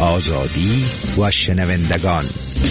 آزادی و شنوندگان.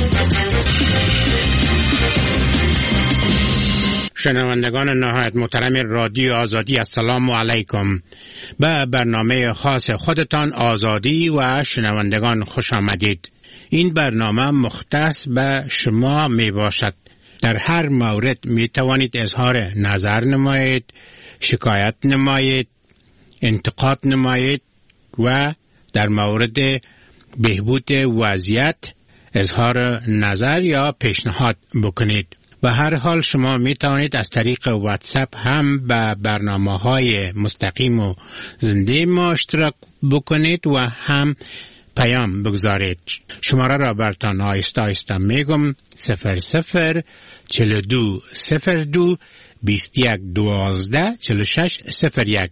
شنوندگان نهایت محترم رادیو آزادی، السلام علیکم. به برنامه خاص خودتان آزادی و شنوندگان خوش آمدید. این برنامه مختص به شما می باشد. در هر مورد می توانید اظهار نظر نمایید، شکایت نمایید، انتقاد نمایید و در مورد بهبود وضعیت اظهار نظر یا پیشنهاد بکنید. به هر حال شما می توانید از طریق واتساپ هم به برنامه‌های مستقیم و زنده ما اشتراک بکنید و هم پیام بگذارید. شماره را براتون آهسته آهسته میگم: 00 42 02 21 12 46 01.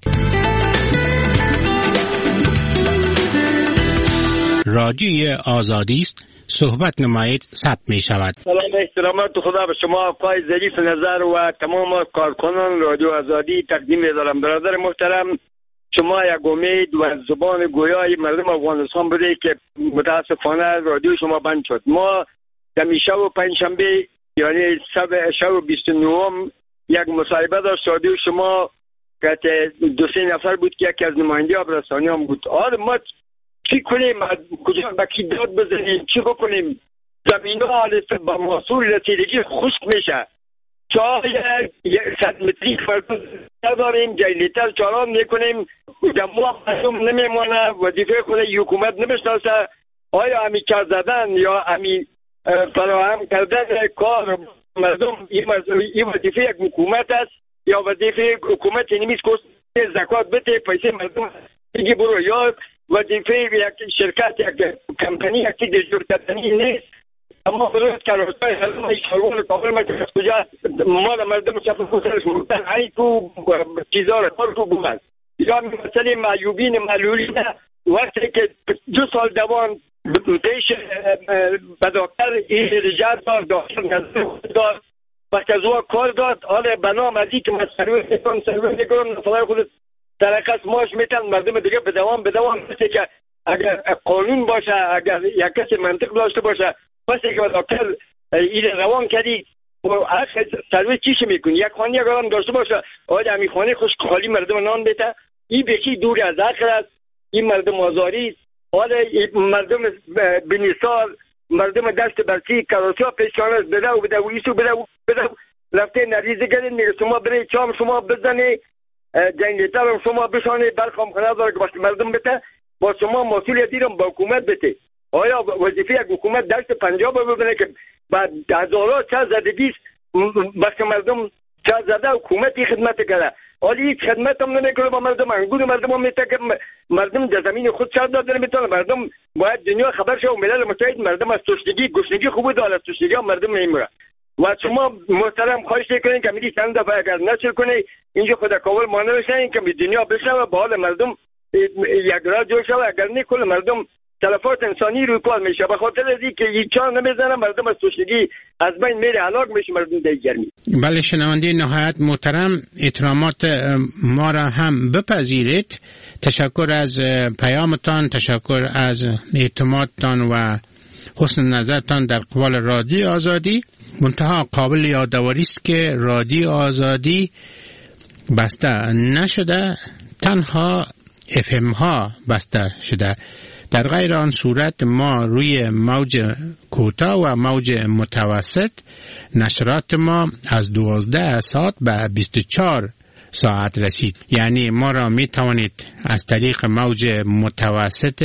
رادیوی آزادی است. صحبت نمایید، ثبت می شود. سلام، احترامات خدا به شما آقای ظریف نظر و تمام کارکنان رادیو آزادی تقدیم می‌دارم. برادر محترم، شما یک امید و زبان گویای مردم افغانستان بوده که متاسفانه رادیو شما بند شد. ما همیشه و پنجشنبه یعنی شب 29 یک مصاحبه داشت رادیو شما که 2-3 نفر بود که یکی از نماینده رسانیان بود. ما چی کنیم؟ کجا با کی داد بزنیم؟ چی بکنیم؟ زمین ها با محصول رسیدگی خشک میشه. چای 100 متری فردا نداریم، جلیتر چالان میکنیم، جمعه مردم نمیمانه، وظیفه خود حکومت نمیشناسه. آیا همی کار زدن یا همی فراهم کردن کار مردم این وظیفه یک حکومت است یا وظیفه حکومت نمیست که زکات بده پیسه مردم دیگه برو، یا وظیفه یک شرکت یک کمپانی یک دستور کردنی نیست. اما برای کارهای حلم شروع کامل مکتب کجا مال مردم شفت خودش مردن ای تو چیزا رو کار تو بود. یا مثلا معیوبین معلولین وقتی که 2 سال دوام پیش به دکتر این رجال دکتر داد وقتی از او کار داد، حالا بنام از این که من سرویس نکنم نفرای خود ترقص ماش میتن مردم دیگه به دوام مثل که اگر قانون باشه، اگر یک کسی منطق داشته باشه، مثل که دکتر این روان کردی هر سرویس چیش میکنی؟ یک خانه اگر هم داشته باشه آیا همی خانه خوش خالی مردم نان بیته؟ این بکی دور از عقل است. این مردم آزاری، حالا مردم بنیسال، مردم دست برسی کراسی ها پیشکانه بده و ایسو بده رفته نریزه گرید میگه شما برای چام شما بزنی جنگیتر هم شما بشانه برخوام خانه داره که باشه مردم بده با شما مسئولیتی رو با حکومت بده. آیا وظیفه یک حکومت دست پنجاب ببینه که بعد هزارها چه زدگیست بس مردم چه زده حکومتی خدمت کرده، حالی هیچ خدمت هم نمیکنه با مردم. انگور مردم هم میته که مردم در زمین خود چه داده نمیتونه. مردم باید دنیا خبر شه و ملل متحد مردم از تشنگی گشنگی خوب داره، از تشنگی هم مردم نمیره. و شما محترم خواهش کنین که میری چند دفعه اگر نشر کنی اینجا خدا کاول ما نمیشین که دنیا بشه و به حال مردم یک را جوش شود. اگر نه کل مردم تلفات انسانی روی کار میشه. به خاطر از اینکه هیچ چا نمیزنه مردم از تشنگی از بین میره، هلاک میشه مردم در گرمی. بله شنونده نهایت محترم، احترامات ما را هم بپذیرید. تشکر از پیامتان، تشکر از اعتمادتان و حسن نظرتان در قبال رادیو آزادی. منتها قابل یادآوری است که رادیو آزادی بسته نشده، تنها FM ها بسته شده. در غیر آن صورت ما روی موج کوتاه و موج متوسط نشرات ما از 12 ساعت به 24 ساعت رسید. یعنی ما را می توانید از طریق موج متوسط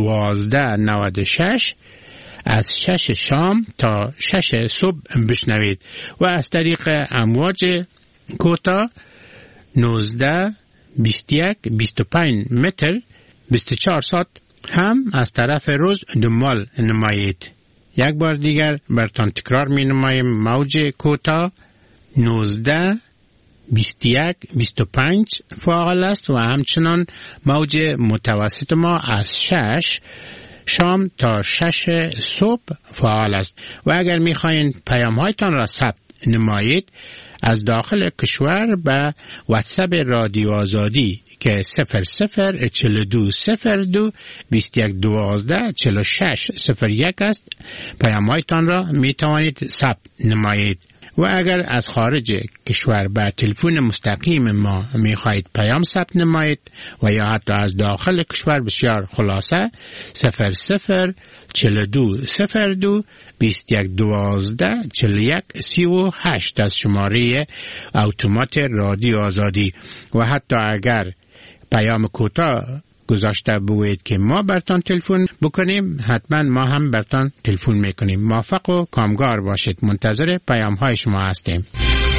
1296 از 6 شام تا 6 صبح بشنوید و از طریق امواج کوتاه 19 21 25 متر 24 ساعت هم از طرف روز دنبال نمایید. یک بار دیگر براتون تکرار می نمایم: موج کوتاه 19 21 25 فعال است و همچنان موج متوسط ما از 6 شام تا 6 صبح فعال است. و اگر می خواهید پیام هایتان را ثبت نمایید از داخل کشور به واتساپ رادیو آزادی که 00420221124601 است. پیام‌هایتان را می توانید ثبت نمایید. و اگر از خارج کشور به تلفن مستقیم ما می خواهید پیام ثبت نمایید و یا حتی از داخل کشور بسیار خلاصه 00420221124138 از شماره اتومات رادیو آزادی. و حتی اگر پیام کوتاه گذاشته بوید که ما برتان تلفن بکنیم، حتما ما هم برتان تلفن میکنیم. موفق و کامگار باشید. منتظر پیام های شما هستیم.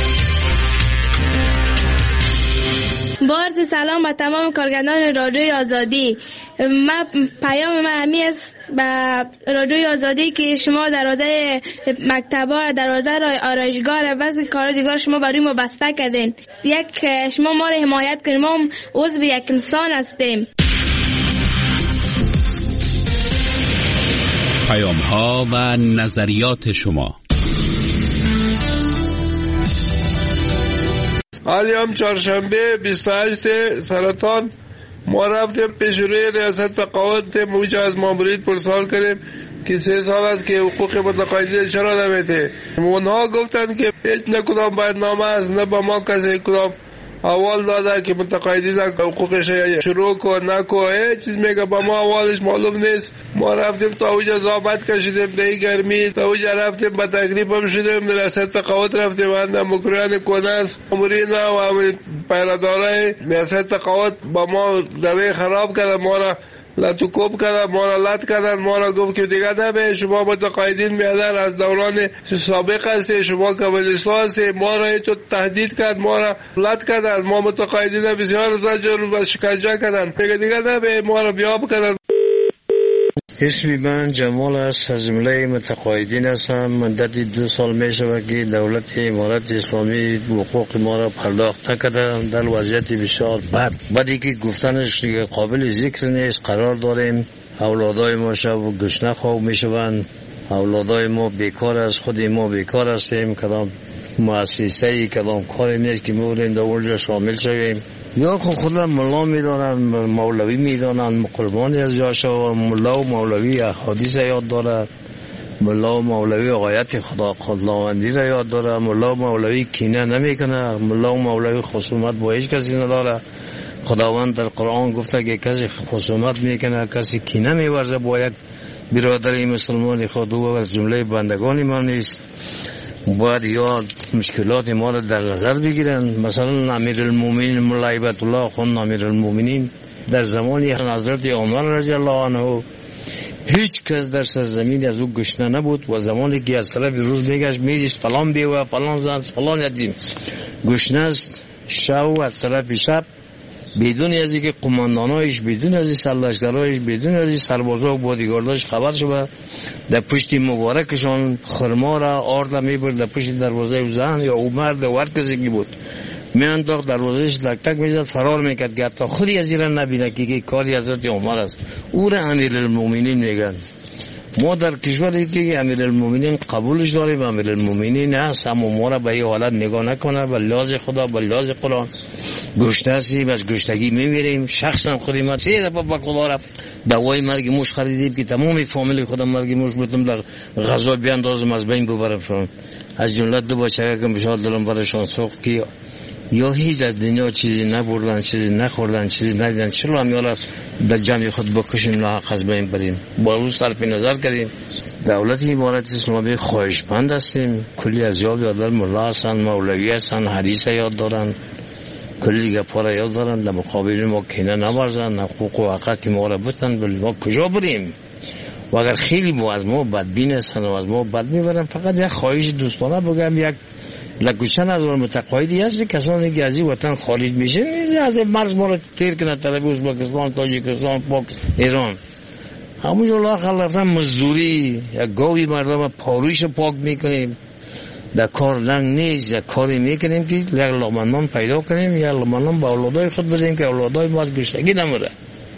با عرض سلام به تمام کارگردان رادیوی آزادی. پیام من همی است به رادیوی آزادی که شما دروازه مکتبا، دروازه آرایشگاه و بعضی کار دیگر شما برای ما بسته کردین. شما ما را حمایت کنید. ما عضو یک انسان هستیم. پیام ها و نظریات شما. حالی هم چهارشنبه 28 سرطان ما رفتیم پیش روی ریاست تقاعد موجه از مامورید پرسوال کردیم که 3 سال است که حقوق متقاعدین چرا نمیده. اونها گفتن که هیچ نه کدام برنامه است، نه با ما کسی کدام اول داده که متقاعدین حقوقش شروع کن نکن، هیچ چیز میگه با ما اولش معلوم نیست. ما رفتیم تا اوجا زابط کشیدیم دهی گرمی، تا اوجا رفتیم با تقریب هم شدیم، ریاست تقاعد رفتیم اندر مکریان کنس مامورین و پیراداره ریاست تقاعد با ما دوی خراب کردن، ما را لطوکوب کردن، ما را لط کردن، ما را گفت که دیگه نبه شما متقاعدین میادر از دوران سابق هستی، شما کمونیست هستی. ما را تو تهدید کرد، ما را لط کردن، ما متقاعدین بسیار زجر و شکنجه کردن، دیگه نبه ما را بیاب کردن. اسمی من جمال است، از جمله متقاعدین هستم. مدتی 2 سال می شود که دولت امارت اسلامی حقوق ما را پرداخت نکرده، در وضعیت بسیار بدی که گفتنش قابل ذکر نیست قرار داریم. اولادای ما شب گشنه خواب می شوند، اولادای ما بیکار است، خود ما بیکار هستیم، کدام مؤسسه‌ای کدام کاری نیست که می‌بودیم در اونجا شامل شویم. یا خودم ملا میدانن، مولوی میدانن، قربانی از یاشا. ملا و مولوی احادیث یاد داره، ملا و مولوی آیت خداوندی را یاد داره، ملا و مولوی کینه نمیکنه، ملا و مولوی خصومت با هیچ کسی نداره. خداوند در قرآن گفته که کسی خصومت میکنه، کسی کینه میورزه با یک برادر مسلمان خود و از جمله بندگان ما نیست. باید یا مشکلات ما را در نظر بگیرن. مثلا امیرالمومنین مولا هیبت الله خان امیرالمومنین در زمانی حضرت عمر رضی الله عنه هیچ کس در سرزمین از او گشنه نبود و زمانی که از طرف روز میگشت میدیست فلان بیوه فلان زن فلان یتیم گشنه است، شب از طرف شب بدون از اینکه قماندانایش، بدون از این سرلشکرایش، بدون از این سربازا و بادیگارداش خبر شده، در پشت مبارکشان خرما را آرد میبرد در پشت دروازه و زن یا او مرد و هر کسی که بود میانداخت دروازهش لک تک میزد، فرار میکرد که حتی خودی از این را نبینه که کاری حضرت عمر است. او را امیرالمومنین میگن. ما در کشوری که امیرالمومنین قبولش داریم، امیرالمومنین هست، اما ما را به این حالت نگاه نکنه. به لحاظ خدا، به لحاظ قرآن گشته هستیم، از گشتگی میمیریم. شخصا خودی من 3 دفعه با خدا رفت دوای مرگ موش خریدیم که تمام فامیل خودم مرگ موش بودم در غذا بیاندازم از بین ببرمشان. از جمله 2 بچه که بشار دلم برشان سوخت که یا هیچ از دنیا چیزی نبردن، چیزی نخوردن، چیزی ندیدن، چرا هم یالا در جمع خود بکشیم لاحق از بین بریم. با روز صرف نظر کردیم. دولت امارت اسلامی خواهشمند هستیم. کلی از یاد دادن ملا هستن، مولوی هستن، حدیث یاد دارن، کلی دیگه پارا یاد دارن. در مقابل ما کینه نورزن، حقوق و حقوق که ما را بتن، بلی ما کجا بریم؟ و اگر خیلی با از ما بدبین هستن و از ما بد میبرن، فقط یک خواهش دوستانه بگم، یک لکوچن از متقاعدی هست کسانی که از این وطن خارج میشه از مرز ما رو تیر کنه طرف ازبکستان، تاجیکستان، پاکستان، ایران. همونجا لااقل رفتن مزدوری یا گاوی مردم پارویش پاک میکنیم، در کار لنگ نیست، یا کاری میکنیم که یک لقمه پیدا کنیم، یا لقمه به اولادای خود بدیم که اولادای ما از گشتگی نمره.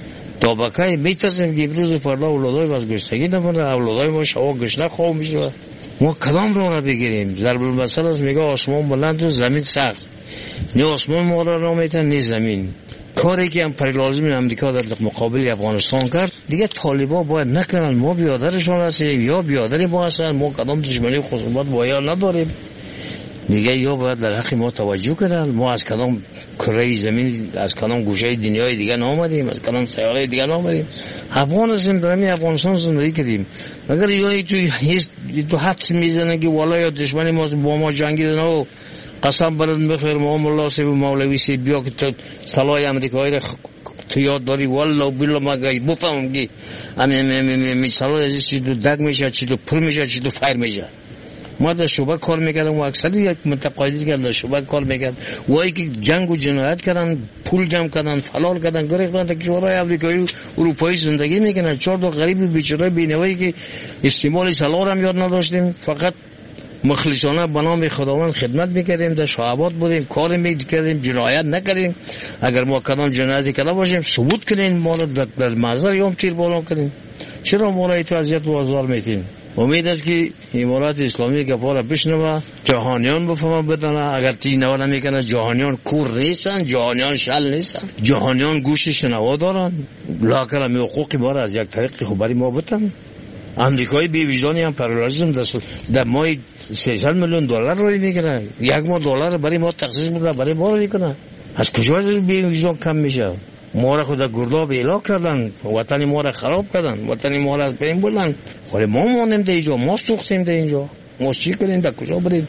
طبقه میترسیم که امروز فردا اولادای ما از گشتگی نمره، اولادای ما شوا گشنه خواب میشه. ما کدام رو را بگیریم؟ ضرب المثل است، میگه آسمان بلند و زمین سخت. نه آسمان ما را میتن نه زمین. کاری که هم لازم امریکا در مقابل افغانستان کرد دیگه طالبا باید نکنن. ما بیادرشون هستیم یا بیادر ما هستن، ما کدام دشمنی خصومت با یا نداریم دیگه، یا باید در حق ما توجه کنن. ما از کدام کره زمین، از کدام گوشه دنیای دیگه نامدیم، از کدام سیاره دیگه نامدیم. افغان هستیم، در همین افغانستان زندگی کردیم. اگر یا تو حدس میزنه که والا یا دشمنی ما با ما جنگیدن و قسم برد بخیر ما ملا سی و مولوی سی بیا که تو سلای امریکایی را تو یاد داری والله بالله ما بفهمم که می سلای ازی چی تو دگ میشه، چی تو پر میشه، چی تو فیر میشه. ما در شعبه کار میکردم و اکثر یک متقاعدی که در شعبه کار میکرد وایی که جنگ و جنایت کردن، پول جمع کردن، فلال کردن، گریختن تا کشورهای آمریکایی و اروپایی زندگی میکنن. 4 تا غریب بیچاره بینوایی که استعمال سلار هم یاد نداشتیم، فقط مخلصانه به نام خداوند خدمت میکردیم، در شعبات بودیم، کار میکردیم، جنایت نکردیم. اگر ما کدام جنایتی کرده باشیم ثبوت کنین، ما را در محضر یوم تیر باران کنیم. چرا ما را تو اذیت و آزار میتیم؟ امید است که امارات اسلامی که پارا بشنوه، جهانیان بفهمه بدانه. اگر تی نوا نمیکنه جهانیان کور نیستن، جهانیان شل نیستن، جهانیان گوش شنوا دارن. لاکر می حقوقی ما را از یک طریق خبری ما بتن. امریکایی بی وجدانی هم پرورشم در ماه 300 میلیون دلار روی میکنه. یک ماه دلار برای ما تخصیص میکنه، برای ما رو میکنه. از کجا بی وجدان کم میشه؟ ما را خود گرداب اعلا کردن، وطن ما را خراب کردن، وطن ما را از بین بردن. ولی ما مانیم در اینجا، ما سوختیم در اینجا. ما چی کنیم؟ در کجا بریم؟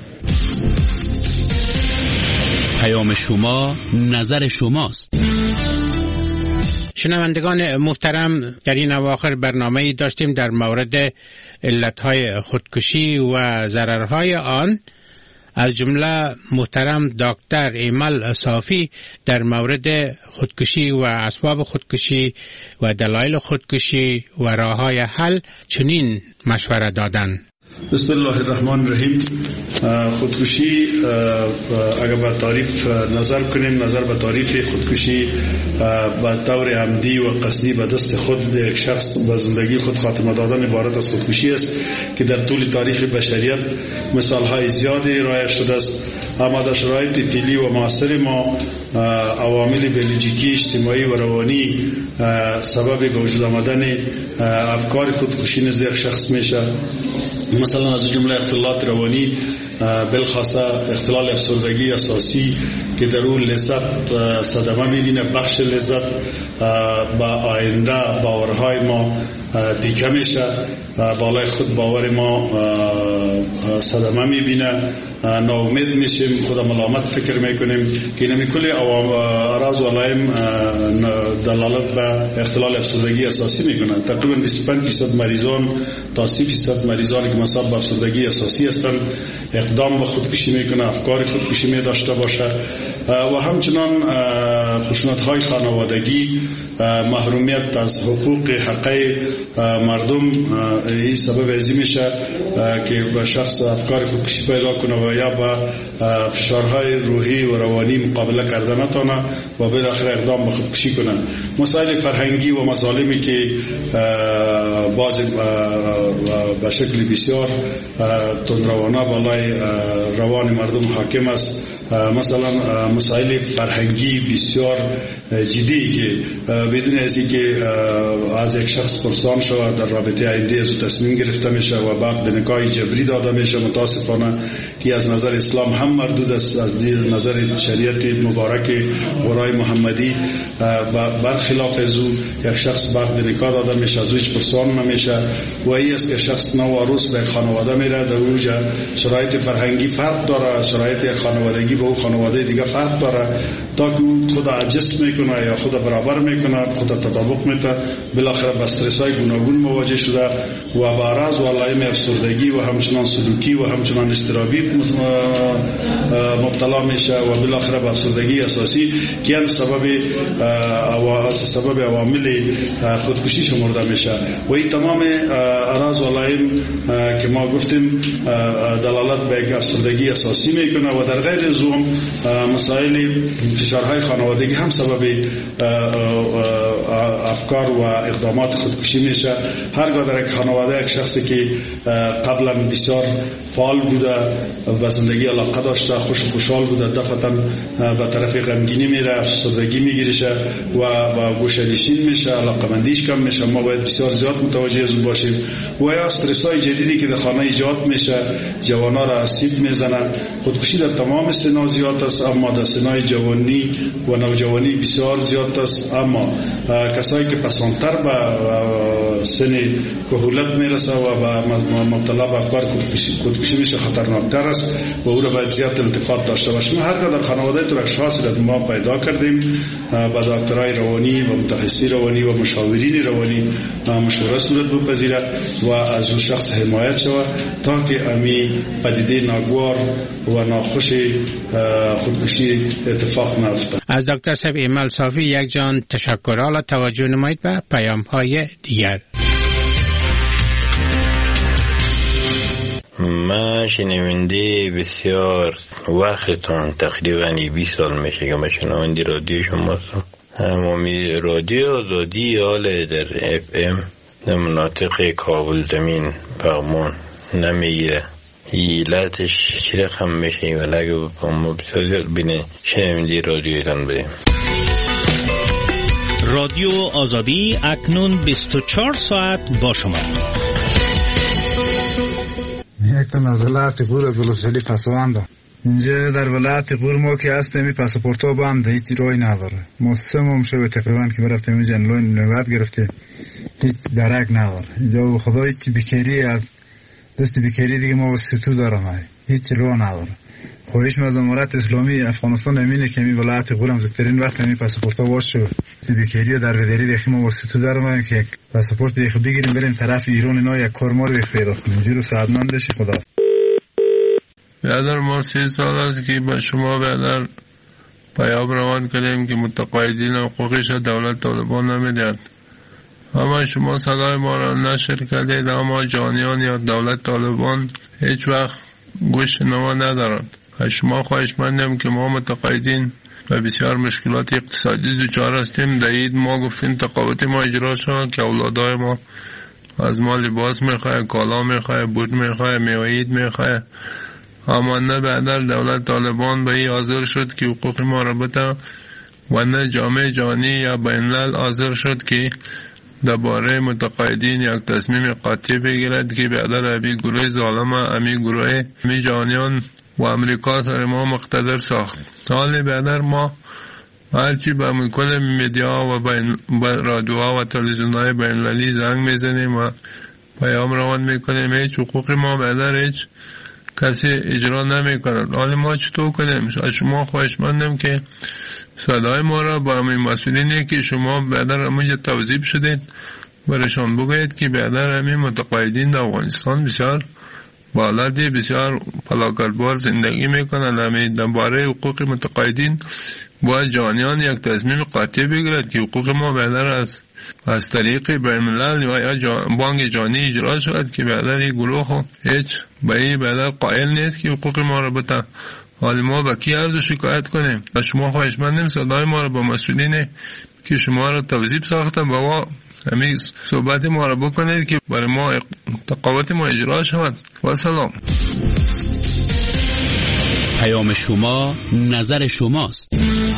پیام شما نظر شماست. شنوندگان محترم، در این اواخر برنامه‌ای داشتیم در مورد علتهای خودکشی و ضررهای آن. از جمله محترم دکتر ایمل صافی در مورد خودکشی و اسباب خودکشی و دلایل خودکشی و راههای حل چنین مشوره دادند. بسم الله الرحمن الرحیم. خودکشی اگر به تعریف نظر کنیم، نظر به تعریف خودکشی به طور عمدی و قصدی به دست خود یک شخص به زندگی خود خاتمه دادن عبارت از خودکشی است که در طول تاریخ بشریت مثالهای زیادی رایج شده است. اما در شرایط فعلی و معاصر ما عوامل بیولوژیکی، اجتماعی و روانی سبب به وجود آمدن افکار خودکشی نزد یک شخص میشه. مثلا از جمله اختلالات روانی، بالخاصه اختلال افسردگی اساسی که در اون لذت صدمه میبینه، بخش لذت با آینده باورهای ما پیکه میشه، بالای خود باور ما صدمه میبینه، ناامید میشیم، خود ملامت فکر میکنیم که اینمی کلی اعراض و علائم دلالت به اختلال افسردگی اساسی میکنه. تقریبا 25% مریضان تا 30% مریضان که مصاب به افسردگی اساسی هستند اقدام به خودکشی میکنه، افکار خودکشی می داشته باشه. و همچنان خشونت‌های خانوادگی، محرومیت از حقوق حقوق مردم، این سبب ازی میشه که به شخص افکار خودکشی پیدا کنه و یا با فشارهای روحی و روانی مقابله کرده نتونه و بالاخره اقدام به خودکشی کنه. مسائل فرهنگی و مظالمی که بعضی به شکل بسیار تندروانه بالای روان مردم حاکم است. مثلا مسائل فرهنگی بسیار جدی که بدون از اینکه از یک شخص پرسان شود در رابطه آینده از تصمیم گرفته میشه و بعد نکاح جبری داده میشه. متاسفانه که از نظر اسلام هم مردود است، از نظر شریعت مبارک قرآن محمدی برخلاف از او یک شخص بعد نکاح داده میشه، از او هیچ پرسان نمیشه و این است که شخص نو عروس به خانواده میره. در اونجا شرایط فرهنگی فرق داره، شرایط خانوادگی با خانواده دیگه فرق داره، تا که خود عجز میکنه یا خود برابر میکنه، خود تطابق میده، بالاخره با استرس‌های گوناگون مواجه شده و با اعراض و علائم افسردگی و همچنان سلوکی و همچنان اضطرابی مبتلا میشه و بالاخره با افسردگی اساسی که هم سبب عوامل خودکشی شمرده میشه. و این تمام اعراض و علائم که ما گفتیم دلالت به یک افسردگی اساسی میکنه و در غیر از اون مسائل فشارهای خانوادگی هم سبب افکار و اقدامات خودکشی میشه. هرگاه در یک خانواده یک شخصی که قبلا بسیار فعال بوده، به زندگی علاقه داشته، خوشحال بوده، دفعتا به طرف غمگینی میره، افسردگی میگیرشه و گوشه‌نشین میشه، علاقمندیش کم میشه. ما باید بسیار زیاد متوجه از باشیم. و یا استرس‌های جدیدی که در خانه ایجاد میشه جوانا را اسید میزنه. خودکشی در تمام سنا زیاد است، اما در سنای جوانی و نوجوانی بسیار زیاد است. اما کسایی که پسانتر به سن کهولت میرسه و به مبتلا به افکار خودکشی میشه خطرناکتر است و او را باید زیاد التفات داشته باشیم. هرگاه در خانواده تو اشخاصی را ما پیدا کردیم، با دکترای روانی و متخصصی روانی و مشاورین روانی مشوره صورت بپذیره و از اون شخص حمایت شود تا که امی پدیده ناگوار و ناخوش خودکشی اتفاق نیفته. از دکتر صاحب ایمل صافی یک جان تشکر. حالا توجه نمایید به پیام های دیگر. من شنونده بسیار وقتتون تقریبا 20 سال میشه که من شنونده رادیو شما هستم. رادیو آزادی حال در FM در مناطق کابل زمین پغمان نمیگیره. ایلتش چی رقم میشه ولی اگه ما بسیار زیاد بینه شنونده رادیو ایران بریم. رادیو آزادی اکنون 24 ساعت با شما. یک تا نزلات غور از ولسوالی پسوانده. اینجا در ولایت غور ما که هستیم پاسپورت‌ها بنده، هیچ راهی نداره. ما 3 ماه شده تقریبا که برفتیم اینجا انلاین نوبت گرفته، هیچ درک نداره. اینجا خدا هیچ بیکاری از دست بیکاری دیگه ما واسطو دارم، هیچ راه نداره. خواهش از امارت اسلامی افغانستان امینه که می ولایت غور هم زودترین وقت می پاسپورت‌ها باشه. بیکاری در ودری دیگه ما واسطو دارم که پاسپورت دیگه بگیریم بریم طرف ایران اینا یک کار ما رو پیدا کنیم. اینجوری سعادتمند بشی خدا. برادر ما 3 سال است که با شما برادر پیام روان کردیم که متقاعدین حقوقش دولت طالبان نمیدهد. اما شما صدای ما را نشر کردید، اما جانیان یا دولت طالبان هیچ وقت گوش نوا ندارد. از شما خواهش مندم که ما متقاعدین و بسیار مشکلات اقتصادی دچار هستیم. در عید ما گفتیم تقاعد ما اجرا شد که اولادای ما از ما لباس میخواه، کالا میخواه، بود میخواه، میوه عید میخواه. اما نه بعد دولت طالبان به این حاضر شد که حقوق ما را بده و نه جامعه جهانی یا بین الملل حاضر شد که درباره متقاعدین یک تصمیم قاطع بگیرد که بعد ابی گروه ظالم امی گروه امی جهانیان و امریکا سر ما مقتدر ساخت. حال بعد ما هرچی به کل میدیا و رادیوها و تلویزیون‌های بین المللی زنگ میزنیم و پیام روان میکنیم، هیچ حقوق ما بعد هیچ کسی اجرا نمیکنند. حالا ما چطور کنیم؟ از شما خواهشمندم که صدای ما را با همین مسئولینی که شما بعد همونجا توضیح شدید برشان بگویید که بعد همین متقاعدین در افغانستان بسیار بالادی بسیار فلاکتبار زندگی میکنند. همین درباره حقوق متقاعدین با جانیان یک تصمیم قاطع بگیرد که حقوق ما بعد از طریق بین الملل و یا بانک جهانی اجرا شود که بعد این گروه هیچ به بعد قائل نیست که حقوق ما را بده. حالا ما با کی عرض شکایت کنیم؟ و شما خواهشمندیم صدای ما را با مسئولین که شما را توظیف ساختن با همین صحبت ما را بکنید که برای ما تقاعد ما اجرا شود. و سلام. پیام شما نظر شماست.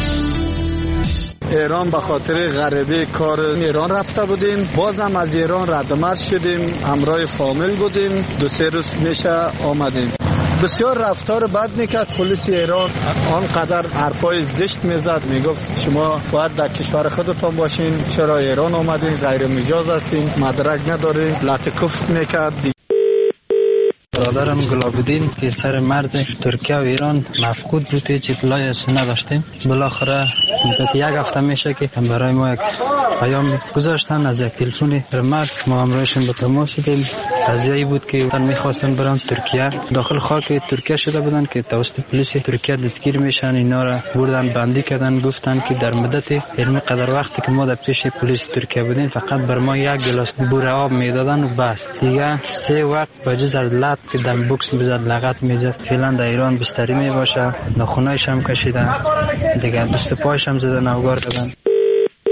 ایران به خاطر غریبه کار ایران رفته بودیم، بازم از ایران ردمرد شدیم، همراه فامیل بودیم، 2-3 روز میشه آمدیم. بسیار رفتار بد میکرد پلیس ایران، آنقدر حرفای زشت میزد، میگفت شما باید در کشور خودتان باشین، چرا ایران آمدین، غیر مجاز هستین، مدرک ندارین، لطکفت میکرد. برادرم گلابودین که سر مرد ترکیه و ایران مفقود بود، هیچ اطلاعی از نداشتیم. بالاخره مدت 1 هفته میشه که برای ما یک پیام گذاشتن از یک تلفن مرد، ما همراهشون به تماس شدیم. قضیه‌ای بود که من می‌خواستن برم ترکیه، داخل خاک ترکیه شده بودن که توسط پلیس ترکیه دستگیر میشن، اینا را بردن بندی کردن، گفتن که در مدت علمی قدر وقتی که ما در پیش پلیس ترکیه بودیم فقط بر ما 1 گلاس بوره آب میدادن و بس دیگه. 3 وقت بجز از لط که دم بوکس میزد، لغت میزد. فعلا در ایران بستری میباشه، ناخونایش هم کشیدن دیگه، دست پایش هم زدن، اوگار کردن.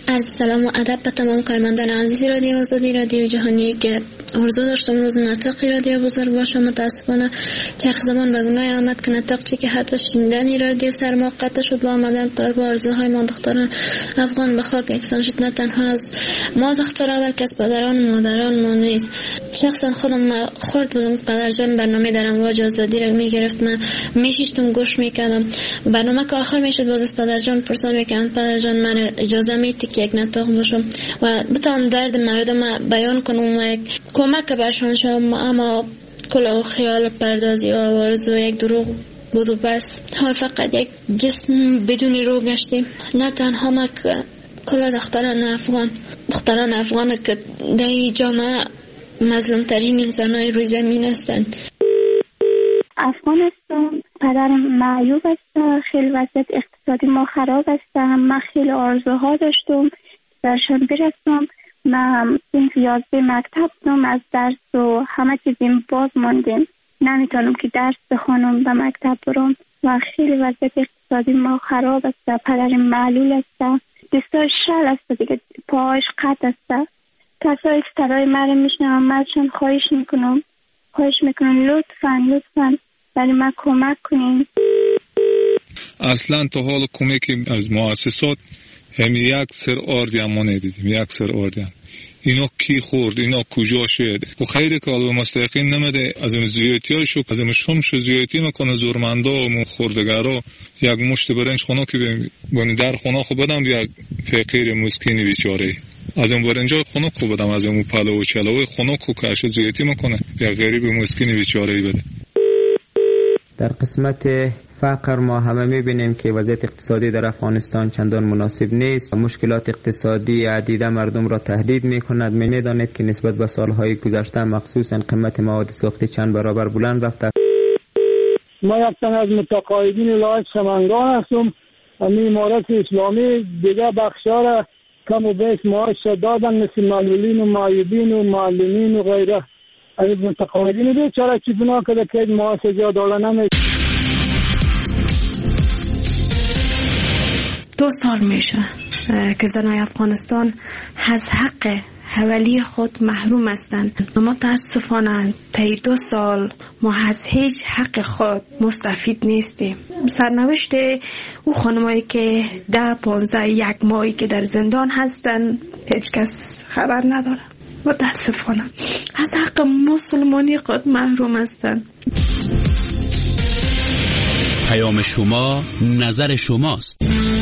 عرض سلام و ادب به تمام کارمندان عزیز رادیو آزادی رادیو جهانی که آرزو داشتم روز نطقی رادیو بزرگ باشه. متاسفانه چرخ زمان به گناه آمد که نطق چی که حتی شنیدن رادیو سر ما قطع شد و آمدن تا با آرزوهای ما دختران افغان به خاک یکسان شد. نه تنها از ما دخترها بلکه از پدران و مادران ما نیز. شخصا خودم خورد بودم پدرجان برنامه در امواج آزادی را میگرفت، من میشیشتم گوش میکردم. برنامه که آخر میشد باز از پدرجان پرسان میکردم پدرجان من اجازه میدی که یک نطق باشم و بتونم درد مردم بیان کنم و کمک برشان شدم. اما کل خیال پردازی و آرزو یک دروغ بود و بس. حال فقط یک جسم بدون روح گشتیم. نه تنها ما که کل دختران افغان که در جامعه مظلوم ترین انسان های روی زمین هستند. افغانستان پدر معیوب است، خیلی وضعیت اقتصادی ما خراب است. من خیلی آرزوها داشتم درشان برسم. من این 11 مکتب بودم، از درس و همه چیزیم باز ماندیم، نمیتونم که درس بخونم به مکتب برم و خیلی وضعیت اقتصادی ما خراب است. پدر معلول است، دستای شل است دیگه، پاهاش قطع است. کسایی که صدای مرا میشنوم مازشان خواهش میکنم لطفاً برای من کمک کنین. اصلا تا حال کمکی از مؤسسات همین یک سر آردی هم ما ندیدیم. یک سر آردی هم اینا کی خورد، اینا کجا شد و خیلی که علوم مستقیم نمیده. از این زیادی هایشو از این شمش زیادی میکنه زورمنده و خوردگرها. یک مشت برنج خونه که بانی در خونه خو بدم یک فقیر مسکینی بیچاره، از این برنجای خونه خو بدم، از این پلو و چلوی خونه خو کاش زیادی میکنه یک غریب مسکینی بیچاره بده. در قسمت فقر ما همه میبینیم که وضعیت اقتصادی در افغانستان چندان مناسب نیست. مشکلات اقتصادی عدیده مردم را تهدید میکند. میدانید که نسبت به سالهای گذشته مخصوصا قیمت مواد سوختی چند برابر بلند رفته. ما یک تن از متقاعدین ولایت سمنگان هستم. امارت اسلامی دیگه بخشا را کم و بیش معاش دادن، مثل معلولین و معیوبین و معلمین و غیره. از متقاعدین بیچاره چی گناه کرده که معاش زیاد دادن. 2 سال میشه که زنای افغانستان از حق حوالی خود محروم هستند. متاسفانه طی 2 سال ما از هیچ حق خود مستفید نیستیم. سرنوشت او خانمایی که 10-15 یک ماهی که در زندان هستند هیچ کس خبر نداره. متاسفانه از حق مسلمانی خود محروم هستند. پیام شما نظر شماست.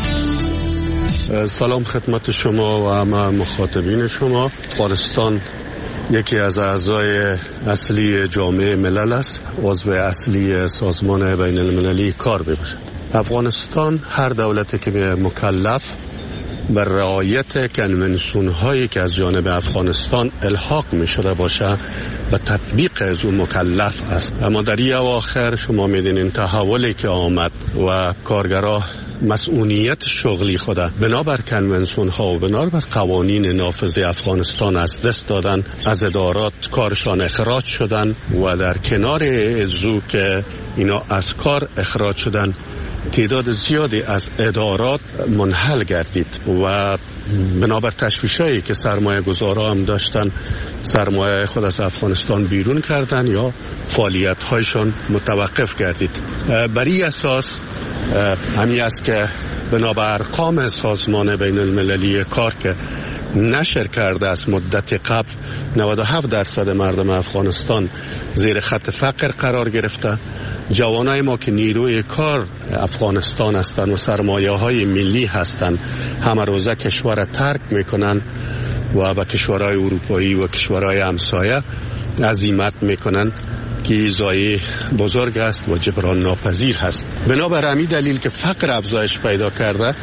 سلام خدمت شما و همه مخاطبین شما. افغانستان یکی از اعضای اصلی جامعه ملل است، عضو اصلی سازمان بین المللی کار بباشد. افغانستان هر دولتی که مکلف بر رعایت کنونسیون هایی که از جانب افغانستان الحاق می شده باشه به تطبیق از اون مکلف است. اما در این اواخر شما میدونین تحولی که آمد و کارگرها مسئولیت شغلی خود بنابر کنونسیون ها و بنابر قوانین نافذ افغانستان از دست دادن، از ادارات کارشان اخراج شدن و در کنار ازو که اینا از کار اخراج شدن تعداد زیادی از ادارات منحل گردید و بنابر تشویشایی که سرمایه گذارا هم داشتن سرمایه خود از افغانستان بیرون کردن یا فعالیت هایشان متوقف گردید. بر این اساس همین است که بنابر ارقام سازمان بین المللی کار که نشر کرده است مدت قبل 97% مردم افغانستان زیر خط فقر قرار گرفته. جوانای ما که نیروی کار افغانستان هستند و سرمایه های ملی هستند همه روزه کشور ترک میکنن و به کشورهای اروپایی و کشورهای همسایه عزیمت میکنن که ضایعه بزرگ است و جبران ناپذیر هست. بنابر همین دلیل که فقر افزایش پیدا کرده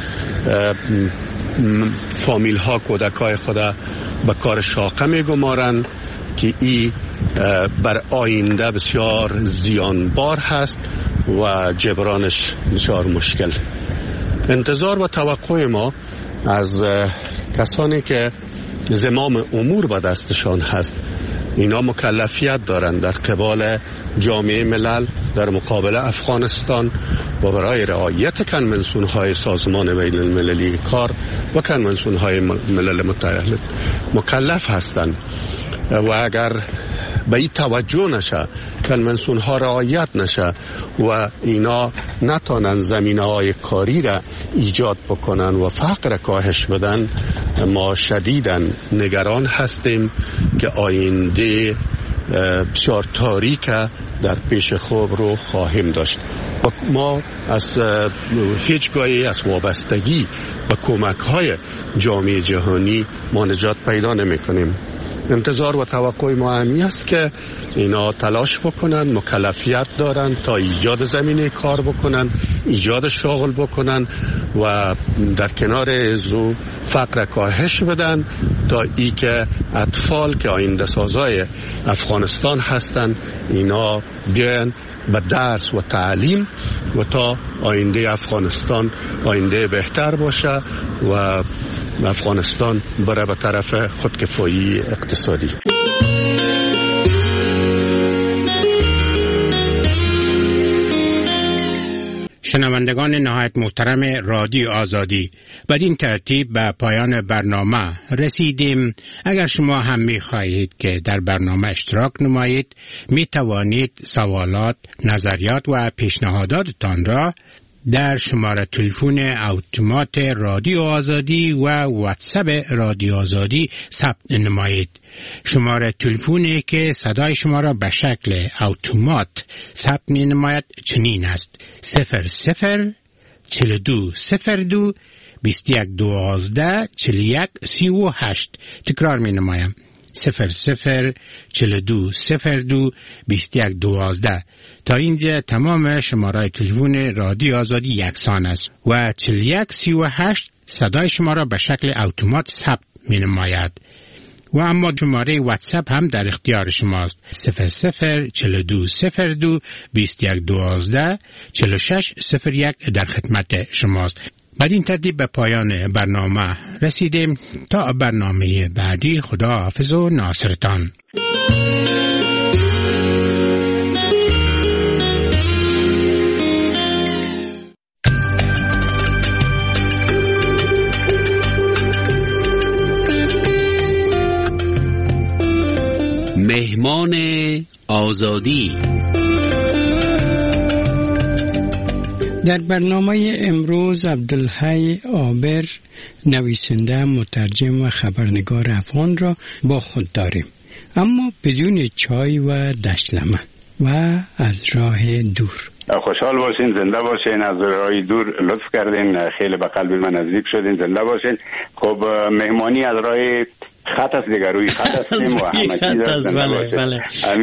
فامیل ها کودکای خود به کار شاقه میگمارند که این بر آینده بسیار زیانبار هست و جبرانش بسیار مشکل. انتظار و توقع ما از کسانی که زمام امور به دستشان هست اینا مکلفیت دارند در قبال جامعه ملل در مقابل افغانستان و برای رعایت کنونسیون های سازمان بین المللی کار و کنوانسیون‌های ملل متحد مکلف هستند و اگر به این توجه نشه، کنوانسیون‌ها رعایت نشه و اینا نتونن زمینه‌های کاری را ایجاد بکنن و فقر کاهش بدن، ما شدیداً نگران هستیم که آینده بسیار تاریک در پیش خوب رو خواهیم داشت. ما از هیچگاهی از وابستگی به کمک‌های جامعه جهانی ما نجات پیدا نمی‌کنیم. انتظار و توقع ما همی است که اینا تلاش بکنن، مکلفیت دارن تا ایجاد زمینه کار بکنن، ایجاد شغل بکنن و در کنار ازو فقر کاهش بدن تا ای که اطفال که آینده سازای افغانستان هستن اینا بیان به درس و تعلیم و تا آینده افغانستان آینده بهتر باشه و افغانستان بره به طرف خودکفایی اقتصادی. شنوندگان نهایت محترم رادیو آزادی، بدین ترتیب به پایان برنامه رسیدیم. اگر شما هم می خواهید که در برنامه اشتراک نمایید، می توانید سوالات، نظریات و پیشنهاداتتان را در شماره تلفن اتومات رادیو آزادی و واتساپ رادیو آزادی ثبت نمایید. شماره تلفنی که صدای شما را به شکل اتومات ثبت می نماید چنین است: 00 42 02 21 12 41 38. تکرار می نمایم: 00 42 02 21 12. تا اینجا تمام شماره تلفن رادیو آزادی یکسان است و 41 38 صدای شما را به شکل اتومات ثبت می نماید. و اما شماره واتساپ هم در اختیار شماست: 00 42 02 21 12 46 01 در خدمت شماست. بعد این ترتیب به پایان برنامه رسیدیم. تا برنامه بعدی، خدا حافظ و ناصرتان. مهمان آزادی. در برنامه امروز عبدالحی عابر، نویسنده، مترجم و خبرنگار افغان را با خود داریم، اما بدون چای و دشلمه و از راه دور. خوشحال باشین، زنده باشین. از راه دور لطف کردین، خیلی به قلب من نزدیک شدین. زنده باشین. خب مهمانی از راه خط است دیگر، روی خط هستیم و همه چیز هست. بله.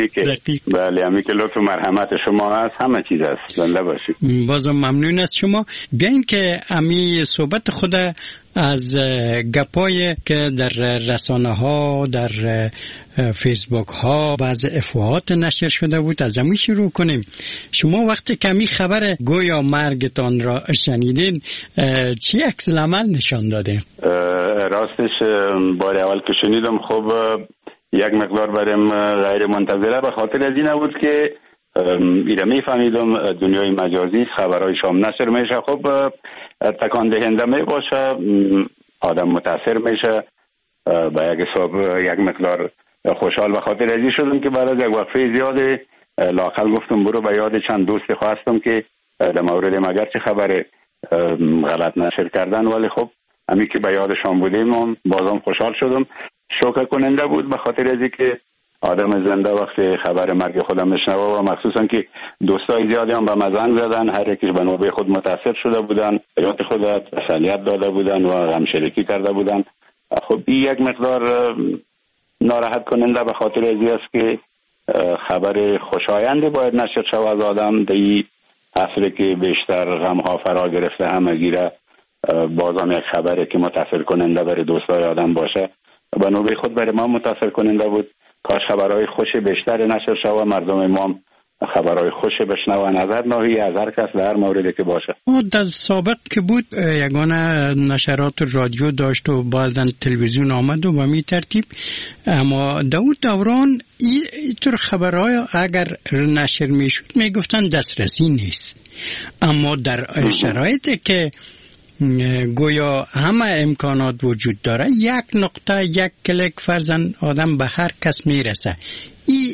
همی که لطف و مرحمت شما هست، همه چیز هست. زنده باشید. بازم ممنون از شما. بیاین که امی صحبت خود از گپای که در رسانه ها، در فیسبوک ها بعض افواهات نشر شده بود، از همین شروع کنیم. شما وقتی که امی خبر گویا مرگتان را شنیدین، چی عکس العمل نشان دادین؟ راستش بار اول که شنیدم خب یک مقدار برام غیر منتظره، به خاطر از این بود که ایره میفهمیدم دنیای مجازی خبرهای شام نشر میشه، خب تکان دهنده می باشه، آدم متاثر میشه. به یک حساب یک مقدار خوشحال به خاطر ازی شدم که بعد از یک وقفه زیاده لااقل گفتم برو به یاد چند دوست خواستم که در مورد مگر چه خبر غلط نشر کردن، ولی خب همین که به یادشان بودیم بازم خوشحال شدم. شوکه کننده بود به خاطر ازی که آدم زنده وقتی خبر مرگ خودم میشنوه و مخصوصا که دوستای زیادی هم به مزنگ زدن، هر یکیش به نوبه خود متاثر شده بودن، حیات خود تسلیت داده بودن و غمشریکی کرده بودن. خب این یک مقدار ناراحت کننده به خاطر ازی است که خبر خوشایندی باید نشر شود از آدم در این عصری که بیشتر غمها فرا گرفته همه گیره، بازم یک خبری که متاثر کننده برای دوستای آدم باشه به نوبه خود برای ما متاثر کننده بود. کاش خبرهای خوش بیشتر نشر شود، مردم ما خبرهای خوش بشنوند از هر ناحیه، از هر کس، در هر موردی که باشه. در سابق که بود یگانه نشرات رادیو داشت و بعداً تلویزیون آمد و به می ترتیب، اما دوران اینطور خبرهای اگر نشر می شد می گفتن دسترسی نیست. اما در شرایطی که گویا همه امکانات وجود داره، یک نقطه یک کلیک فرزن آدم به هر کس میرسه. این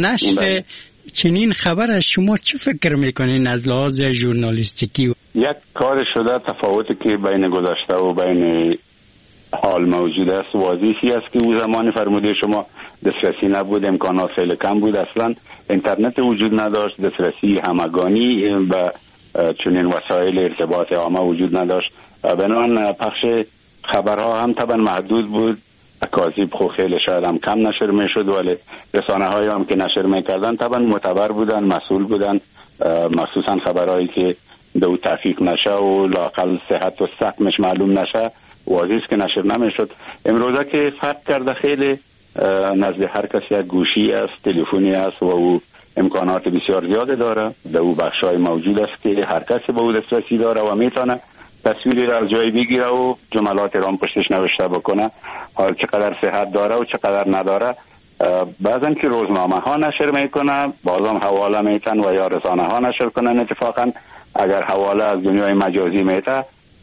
نشر چنین خبر از شما چه فکر میکنین از لحاظ ژورنالیستیکی؟ یک کار شده تفاوتی که بین گذشته و بین حال موجود است واضحی است که او زمان فرموده شما دسترسی نبود، امکانات خیلی کم بود، اصلا اینترنت وجود نداشت، دسترسی همگانی به چنین وسایل ارتباط عامه وجود نداشت، بنابراین پخش خبرها هم طبعا محدود بود، اکاذیب خو خیلی شاید هم کم نشر میشد، ولی رسانه های هم که نشر میکردن طبعا معتبر بودن، مسئول بودن، مخصوصا خبرهایی که دو تحقیق نشه و لااقل صحت و سقمش معلوم نشه واضح است که نشر نمیشد. امروزه که فرق کرده خیلی، نزد هر کس یک گوشی است، تلفنی است و او امکانات بسیار زیاده داره، در او بخشای موجود است که هر کسی به او دسترسی داره و میتونه تصویری را از جای بگیره و جملات را پشتش نوشته بکنه، حال چقدر صحت داره و چقدر نداره. بعضن که روزنامه ها نشر میکنه، بعضم حواله میتن و یا رسانه ها نشر کنن. اتفاقا اگر حواله از دنیای مجازی میته،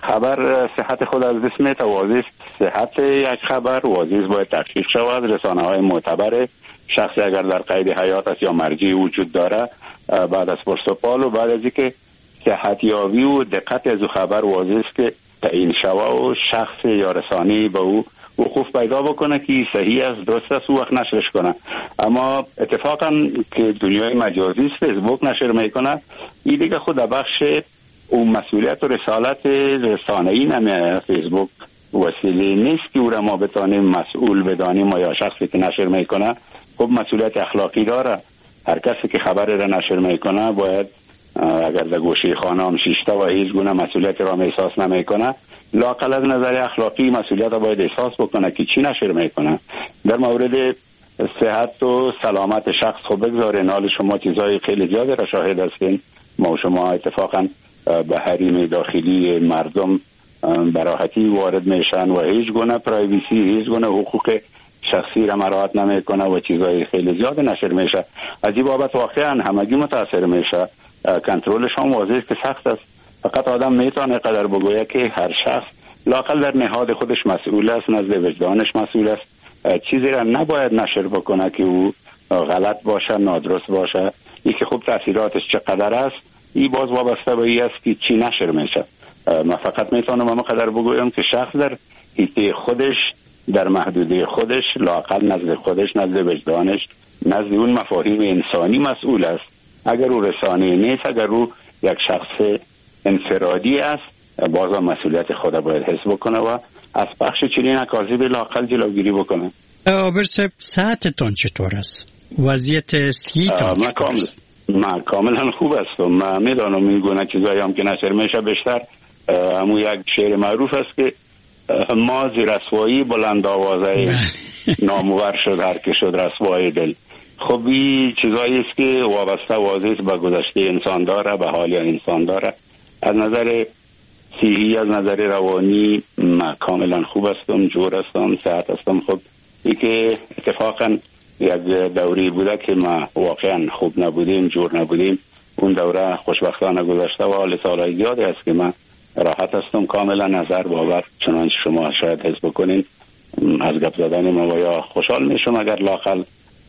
خبر صحت خود از دست میته. واضح صحت یک خبر واضح باید تحقیق شود، رسانه های معتبر، شخصی اگر در قید حیات است یا مرجعی وجود داره، بعد از پرسپال و بعد از اینکه صحتیابی و دقت از خبر واضح است که تعیین شوه و شخص یا رسانه‌ای به او وقوف پیدا بکنه که صحیح است، درست است، او وقت نشرش کنه. اما اتفاقا که دنیای مجازی فیسبوک نشر میکنه، این دیگه خود بخش اون مسئولیت و رسالت رسانه‌ای نمیه. فیسبوک وسیله نیست که او را ما بتانیم مسئول بدانیم و یا شخصی که نشر میکنه خب مسئولیت اخلاقی داره. هر کسی که خبر را نشر میکنه باید اگر در گوشه خانه هم شیشته و هیچ گونه مسئولیت را احساس نمیکنه، لااقل از نظر اخلاقی مسئولیت را باید احساس بکنه که چی نشر میکنه. در مورد صحت و سلامت شخص خب بگذارین، حال شما چیزای خیلی زیاده را شاهد هستین. ما شما اتفاقا به حریم داخلی مردم براحتی وارد میشن و هیچ گونه پرایویسی، هیچ گونه حقوق شخصی را مراعات نمیکنه و چیزای خیلی زیاد نشر میشه. از این بابت واقعا همگی متاثر میشه. کنترلش هم واضح است که سخت است. فقط آدم میتونه قدر بگویه که هر شخص لااقل در نهاد خودش مسئول است، نزد وجدانش مسئول است، چیزی را نباید نشر بکنه که او غلط باشه، نادرست باشه. این که خوب تاثیراتش چقدر است، این باز وابسته به این است که چی نشر میشه. من فقط میتونم اما قدر بگویم که شخص در حیطه خودش، در محدوده خودش، لااقل نزد خودش، نزد وجدانش، نزد اون مفاهیم انسانی مسئول است. اگر او رسانه نیست، اگر او یک شخص انفرادی است، بازم مسئولیت خود باید حس بکنه و از بخش چنین اکاذیب لااقل جلوگیری بکنه. عابر صاحب، صحتتان چطور است؟ وضعیت صحیتان چطور است؟ من کاملا خوب هستم. من میدانم این گونه چیزایی هم که نشر میشه بیشتر همون یک شعر معروف است که ما زی رسوایی بلند آوازه نامور شد هر که شد رسوای دل. خب این چیزایی است که وابسته واضح به گذشته انسان داره، به حال انسان داره. از نظر صحی، از نظر روانی من کاملا خوب هستم، جور هستم، صحت هستم. خب این که اتفاقا یک دوری بوده که ما واقعا خوب نبودیم، جور نبودیم، اون دوره خوشبختانه گذشته و حال سالهای زیادی است که من راحت هستم، کاملا نظر باور چنانچه شما شاید حس بکنین از گپ زدن ما و یا خوشحال میشم اگر لااقل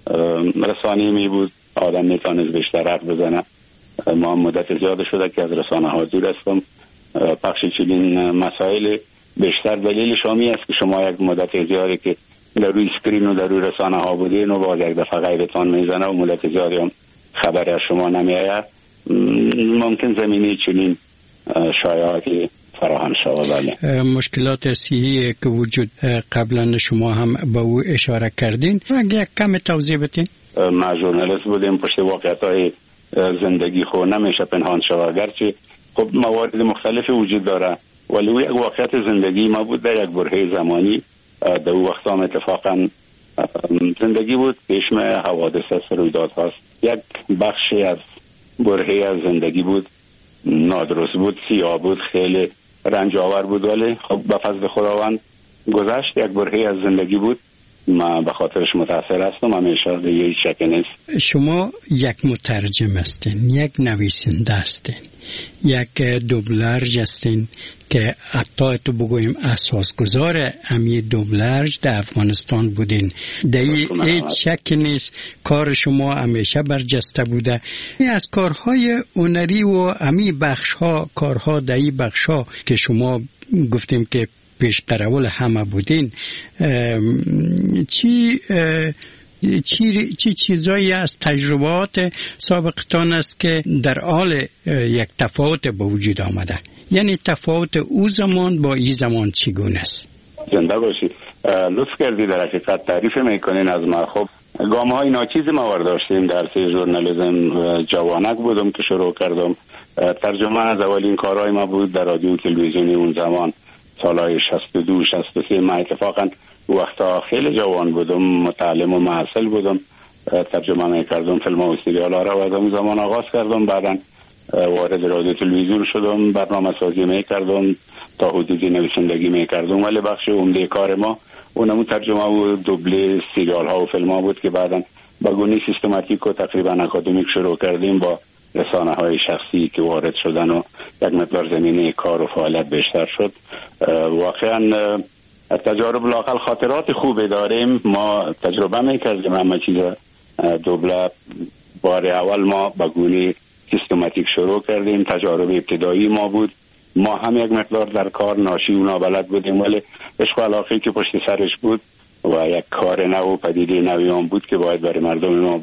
رسانه‌ای می بود آدم میتونست بیشتر حرف بزنه. ما مدت زیاد شده که از رسانه ها دور هستم. پخش چنین مسائل بیشتر دلیل شامی است که شما یک مدت زیادی که در روی اسکرین و در روی رسانه ها بودین و باز یک دفعه غیرتان میزنه و مدت زیادی هم خبری از شما نمیآید، ممکن زمینی چنین شایعاتی فراهم شود. مشکلات صحی که وجود قبلا شما هم به او اشاره کردین، اگه یک کم توضیح بدین؟ ما ژورنالیست بودیم، پشت واقعیت‌های زندگی خو نمیشه پنهان شود، گرچه خب موارد مختلفی وجود داره ولی او یک واقعیت زندگی ما بود در یک برهه زمانی. در او وقت هم اتفاقا زندگی بود، چشم حوادث است، رویداد هاست، یک بخشی از برهه از زندگی بود، نادرست بود، سیاه بود، خیلی رنج آور بود ولی خب به فضل خداوند گذشت. یک برهه از زندگی بود من به خاطرش متاثر هستم. همیشه دیگه هیچ شکی نیست. شما یک مترجم هستین، یک نویسنده هستین، یک دوبلرج هستین که حتی تو بگویم اساسگزار امی دوبلرج در افغانستان بودین. دیگه هیچ شکی نیست کار شما همیشه برجسته بوده. از کارهای هنری و امی بخشها، کارها دایی بخشها که شما گفتیم که پیش قرول همه بودین، چی چیزایی از تجربات سابقتان است که در حال یک تفاوت به وجود آمده؟ یعنی تفاوت او زمان با این زمان چگونه است؟ زنده باشید. لطف کردید، در حقیقت تعریف میکنین از ما. خب گام های ناچیز ما داشتیم. درس ژورنالیسم جوانک بودم که شروع کردم. ترجمه از اولین کارهای ما بود در رادیو تلویزیونی اون زمان، سالهای 62 63. من اتفاقا وقتا خیلی جوان بودم، متعلم و محصل بودم، ترجمه میکردم فیلم و سریال ها را و از اون زمان آغاز کردم. بعدا وارد رادیو تلویزیون شدم، برنامه سازی میکردم، تا حدودی نویسندگی میکردم، ولی بخش عمده کار ما اونمون ترجمه و دوبله سریال ها و فیلم ها بود که بعدا با گونه سیستماتیک و تقریبا اکادمیک شروع کردیم با رسانه های شخصی که وارد شدن و یک مقدار زمینه کار و فعالیت بیشتر شد. واقعا تجارب لاقل خاطرات خوبی داریم. ما تجربه میکردیم همه چیز دوبله. بار اول ما با گونه سیستماتیک شروع کردیم، تجارب ابتدایی ما بود. ما هم یک مقدار در کار ناشی و نابلد بودیم، ولی عشق و علاقه‌ای که پشت سرش بود و یک کار نو و پدیده نویان بود که باید برای مردم ما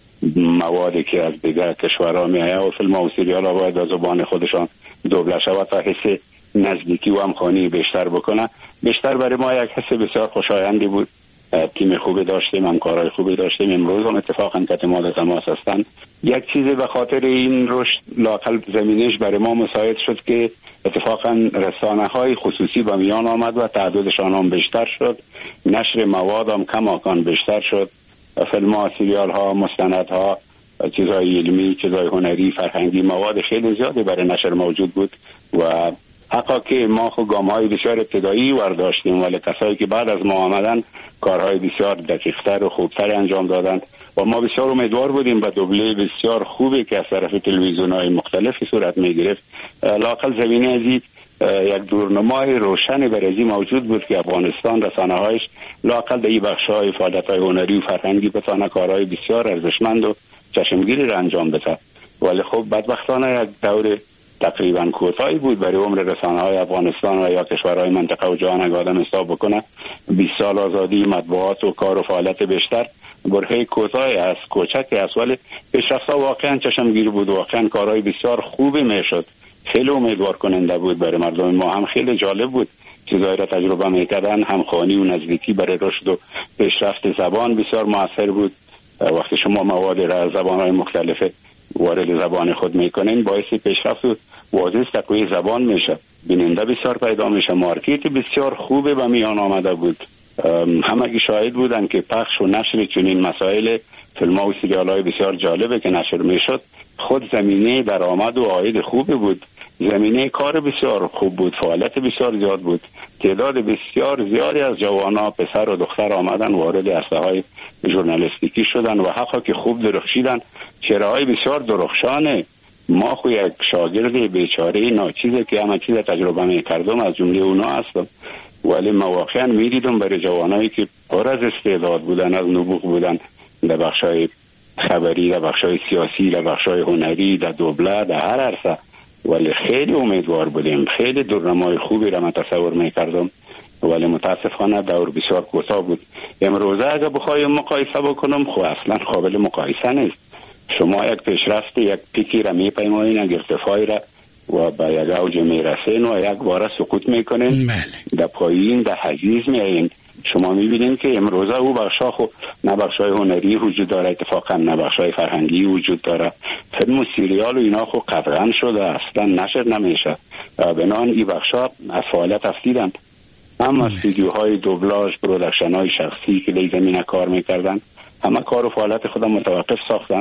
موادی که از دیگر کشورها میآید و فیلم و سریال ها باید از زبان خودشان دوبله شود تا حس نزدیکی و همخوانی بیشتر بکنه. بیشتر برای ما یک حس بسیار خوشایندی بود. تیم خوبی داشتیم، همکارای خوبی داشتیم. امروز هم اتفاقا که اعتماد تماس هستند. یک چیزی به خاطر این رشد لاقل زمینش برای ما مساعد شد که اتفاقا رسانه های خصوصی به میان آمد و تعدادشان هم بیشتر شد. نشر مواد هم کماکان بیشتر شد. فیلم ها، سریال ها، مستند ها، چیزهای علمی، چیزهای هنری، فرهنگی، مواد خیلی زیادی برای نشر موجود بود و حقا که ما خود گام های بسیار ابتدایی ورداشتیم، ولی کسایی که بعد از ما آمدن کارهای بسیار دقیقتر و خوبتر انجام دادن و ما بسیار امیدوار بودیم به دوبله بسیار خوبی که از طرف تلویزیون های مختلفی صورت می گرفت. لاقل زمینه ازی یک دورنمای روشنی برای موجود بود که افغانستان رسانه هایش لاقل در این بخش های فعالیت های هنری و فرهنگی بتانه کارهای بسیار ارزشمند و چشمگیری را انجام بده. ولی خب بدبختانه یک دور تقریبا کوتاهی بود برای عمر رسانه های افغانستان و یا کشورهای منطقه و جهان. اگه آدم حساب بکنه 20 سال آزادی مطبوعات و کار و فعالیت بیشتر برهه کوتاهی است، کوچکی است، ولی پیشرفت‌ها واقعا چشمگیر بود. واقعا کارهای بسیار خوبی میشد، خیلی امیدوار کننده بود برای مردم ما. هم خیلی جالب بود چیزایی را تجربه میکردن. همخوانی و نزدیکی برای رشد و پیشرفت زبان بسیار موثر بود. وقتی شما مواد را از زبان‌های مختلف وارد زبان خود میکنین باعث پیشرفت و واضح تقویت زبان میشه. بیننده بسیار پیدا میشه. مارکت بسیار خوبه به میان آمده بود. همگی شاهد بودن که پخش و نشر چنین مسائل فیلم ها و سریال های بسیار جالبه که نشر میشد خود زمینه درآمد و عاید خوبی بود. زمینه کار بسیار خوب بود. فعالیت بسیار زیاد بود. تعداد بسیار زیادی از جوانان پسر و دختر آمدن وارد عرصه های ژورنالیستیکی شدن و حقا که خوب درخشیدن. چهره های بسیار درخشانه. ما خو یک شاگرد بیچاره ناچیزه که همه چیز تجربه میکردم از جمله اونا هستم، ولی ما واقعا میدیدم برای جوانایی که پر از استعداد بودن، از نبوغ بودن در بخشای خبری، در بخشای سیاسی، در بخشای هنری، در دوبله، در هر عرصه. ولی خیلی امیدوار بودیم. خیلی دورنمای خوبی را من تصور میکردم، ولی متاسفانه دور بسیار کوتاه بود. امروزه اگه بخوایم مقایسه بکنم خب اصلا قابل مقایسه نیست. شما یک پیشرفت، یک پیکی را میپیمایین، یک ارتفاعی را و به یک اوج میرسین و یک بار سقوط میکنین، در پایین در حجیز میایین. شما میبینین که امروزه او بخشا خب نه بخشای هنری وجود داره، اتفاقا نه بخشای فرهنگی وجود داره. فیلم و سریال و اینا خب قطعا شده، اصلا نشر نمیشه. بنان این بخشا از فعالیت افتیدن. اما استودیوهای دوبلاژ، پرودکشن های شخصی که در زمینه کار میکردن همه کار و فعالیت خودم متوقف ساختن.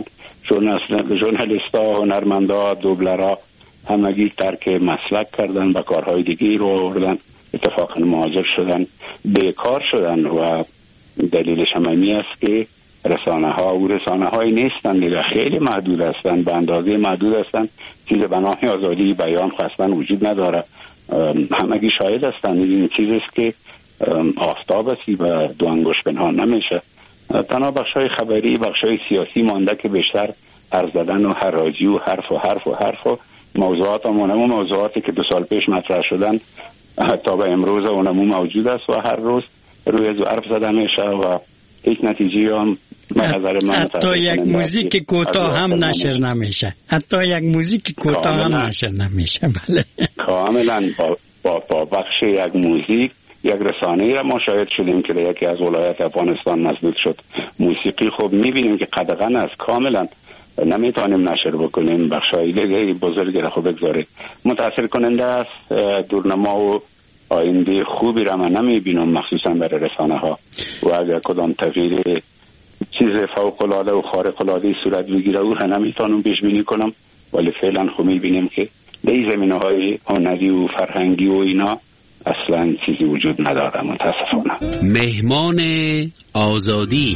ژورنالیست‌ها، هنرمندا، دوبلرها همگی ترک مسلک کردن، به کارهای دیگه رو آوردن، اتفاقا مهاجر شدن، بیکار شدن و دلیلش هم این است که رسانه های نیستند دیگه، خیلی محدود هستند، به اندازه محدود هستند، چیز به نام آزادی بیان خواستن وجود نداره. همگی شاهد هستند این چیزی است که آفتاب است و دو انگشت پنهان نمیشه. تنها بخشای خبری، بخشای سیاسی مانده که بیشتر حرف زدن و حراجی و حرف و موضوعات همونمو موضوعاتی که 2 سال پیش مطرح شدن تا به امروز اونمو موجود است و هر روز روی از حرف زده میشه و هیچ نتیجه هم به نظر من حتی یک موزیک کوتاه هم نشر نمیشه. حتی یک موزیک کوتاه هم نشر نمیشه. بله کاملا با بخش یک موزیک یک رسانه‌ای را ما شاهد شدیم که یکی از ولایات افغانستان مسدود شد. موسیقی خب می‌بینیم که قدغن است، کاملا نمیتونیم نشر بکنیم. بخشای دیگه بزرگی را خب بگذارید. متأثر کننده است. دورنما و آینده خوبی را من نمیبینم مخصوصا برای رسانه ها و اگر کدام تغییر چیز فوق العاده و خارق العاده صورت بگیره او را نمیتونم پیش بینی کنم، ولی فعلا خب میبینیم که در زمینه های هنری و فرهنگی و اینا اصلا چیزی وجود نداره متاسفانه. مهمان آزادی.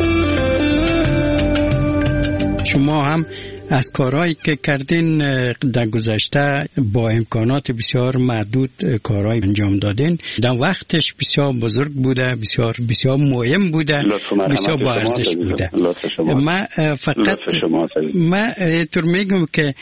شما هم از کارهایی که کردین در گذشته با امکانات بسیار محدود کارهای انجام دادین، در وقتش بسیار بزرگ بوده، بسیار مهم بوده، بسیار با ارزش بوده. من فقط اینطور میگم که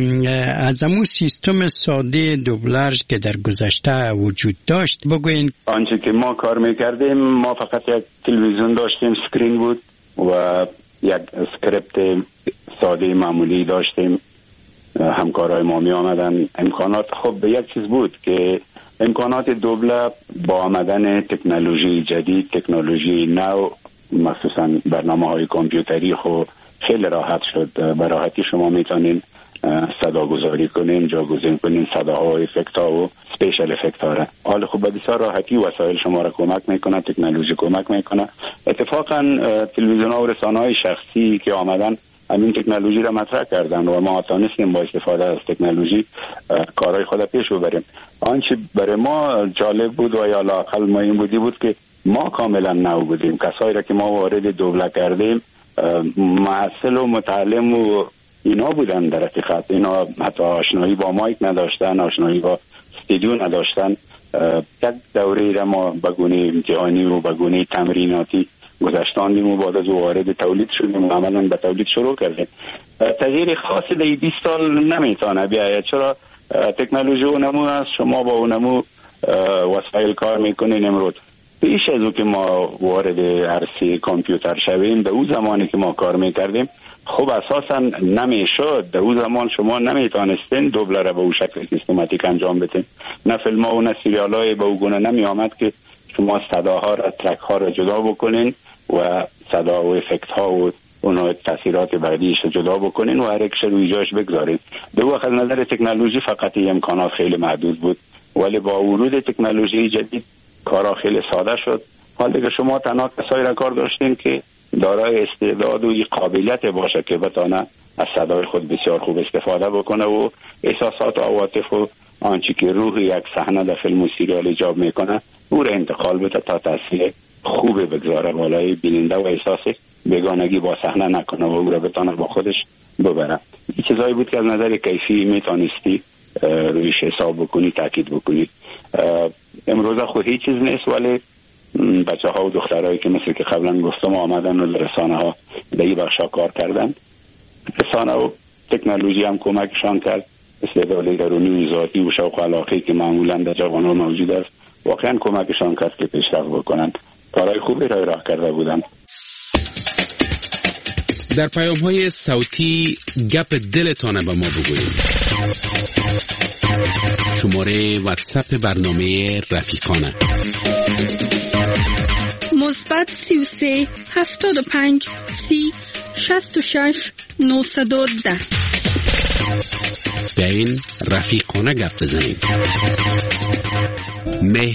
از امو سیستم ساده دوبلاژ که در گذشته وجود داشت بگوین. آنچه که ما کار میکردیم، ما فقط یک تلویزیون داشتیم، سکرین بود و یک اسکریپت ساده معمولی داشتیم. همکارای ما می آمدن. امکانات خب به یک چیز بود که امکانات دوبله با آمدن تکنولوژی جدید، تکنولوژی نو، مخصوصا برنامه‌های کامپیوتری خب خیلی راحت شد. به راحتی شما میتونین صدا گذاری کنین، جاگزین کنین صداها و افکت ها و سپیشل افکت ها را. حال خب به بسیار راحتی وسایل شما را کمک میکنه، تکنولوژی کمک میکنه. اتفاقا تلویزیون ها و رسانه های شخصی که آمدن همین تکنولوژی را مطرح کردن و ما تونستیم با استفاده از تکنولوژی کارهای خود پیش ببریم. آنچه برای ما جالب بود و یا لااقل مهم بود که ما کاملا نو بودیم. کسایی را که ما وارد دوبله کردیم محصل و متعلم و اینا بودن در حقیقت. اینا حتی آشنایی با مایک نداشتن، آشنایی با استودیو نداشتن. یک دوره را ما به گونه امتحانی و به گونه تمریناتی گذشتاندیم و بعد از وارد تولید شدیم و عملاً به تولید شروع کردیم. تغییر خاصی در 20 سال نمیتونه بیاید، چرا تکنولوژی اونمو است، شما با اونمو وسایل کار میکنین. امروز پیش از او که ما وارد عرصه کامپیوتر شویم، در اون زمانی که ما کار میکردیم خب اساسا نمیشد. در اون زمان شما نمیتونستین دوبله را به اون شکل سیستماتیک انجام بدین. نه فیلم ها و نه سریال های به اون گونه نمی آمد که شما صداها را، ترک ها را جدا بکنین و صدا و افکت ها و اون تاثیرات بعدیش جدا بکنین و هر یک روی جاش بگذارید. در واقع نظر تکنولوژی فقط امکانات خیلی محدود بود، ولی با ورود تکنولوژی جدید کارا خیلی ساده شد. حال دیگه شما تنها کسایی را کار داشتین که دارای استعداد و قابلیت باشه که بتونه از صدای خود بسیار خوب استفاده بکنه و احساسات و عواطف و آنچه که روح یک صحنه در فیلم و سریال ایجاب میکنه او را انتقال بده تا تاثیر خوب بگذاره بالای بیننده و احساس بیگانگی با صحنه نکنه و او را بتونه با خودش ببره. این چیزایی بود که از نظر کیفی میتونستی رویش حساب بکنی، تاکید بکنی. امروز خود هیچ چیز نیست، ولی بچه ها و دخترهایی که مثل که قبلا گفتم آمدن و رسانه ها در این بخشا کار کردن، رسانه و تکنولوژی هم کمکشان کرد. استعداد درونی و ذاتی و شوق و علاقه‌ای که معمولا در جوانان موجود است واقعا کمکشان کرد که پیشرفت بکنند. کارهای خوبی را راه کرده بودند. در پیام‌های صوتی گپ دلتان به ما بگویید. شماره واتساپ برنامه رفیقانه مثبت 33 75 30 66 910. به این رفیقانه گپ بزنید.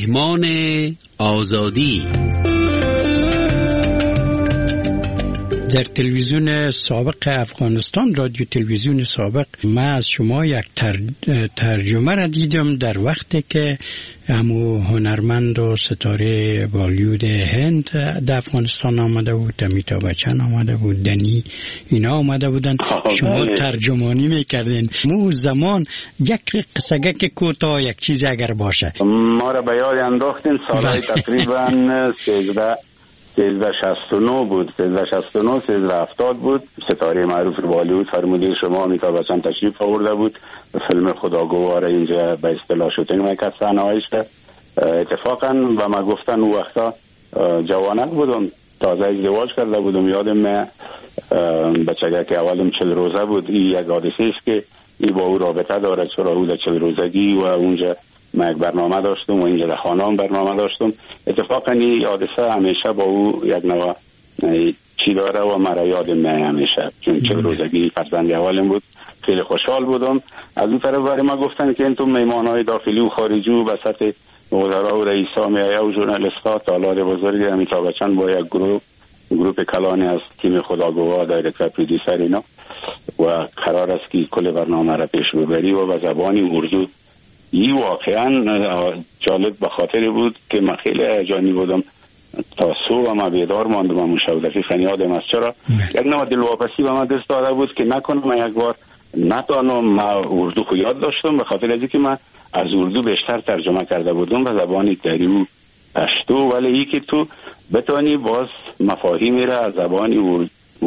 مهمان آزادی. در تلویزیون سابق افغانستان، رادیو تلویزیون سابق، من از شما یک ترجمه را دیدم در وقتی که همو هنرمند و ستاره بالیوود هند در افغانستان آمده بود، امیتاب بچن آمده بود، دنی اینا آمده بودن، شما ترجمانی میکردین. مو زمان یک قصگه که کوتاه یک چیز اگر باشه ما را به یاد انداختین. سالهای تقریبا 1369 بود، 1370 بود. ستاره معروف بالیوود فرموده شما امیتاب بچن تشریف آورده بود، فیلم خداگوار اینجا به اصطلاح شوتینگ میکرد، صحنه‌هایش. اتفاقا و ما گفتن اون وقتا جوانک بودم، تازه ازدواج کرده بودم. یادم بچگه که اولم 40 روزه بود. این یک حادثه است که این با او رابطه داره، چرا او در 40 روزگی و اونجا من یک برنامه داشتم و اینجا در خانه برنامه داشتم. اتفاقا این حادثه همیشه با او یک نوع چی داره و مرا یادم میاد همیشه، چون 40 روزگی فرزند اولم بود. خیلی خوشحال بودم. از اون طرف برای ما گفتن که این تو میمانهای داخلی و خارجی و وسط وزرا و رئیسا میایه و ژورنالیست‌ها تالار بزرگی امیتاب بچن با یک گروپ کلانی از تیم خداگوار، دایرکتور، پرودیوسر اینا، و قرار است که کل برنامه را پیش ببری و به زبان اردو. این واقعا جالب به خاطر بود که من خیلی هیجانی بودم. تا صبح ما بیدار ماندم و مشاهدتی فنیادم از چرا یک نوع دلواپسی به من دست داده بود که نکنم یک بار نتانم. ما اردو خو یاد داشتم به خاطر از اینکه من از اردو بیشتر ترجمه کرده بودم به زبان دری و پشتو، ولی ای که تو بتانی باز مفاهیمی را از زبان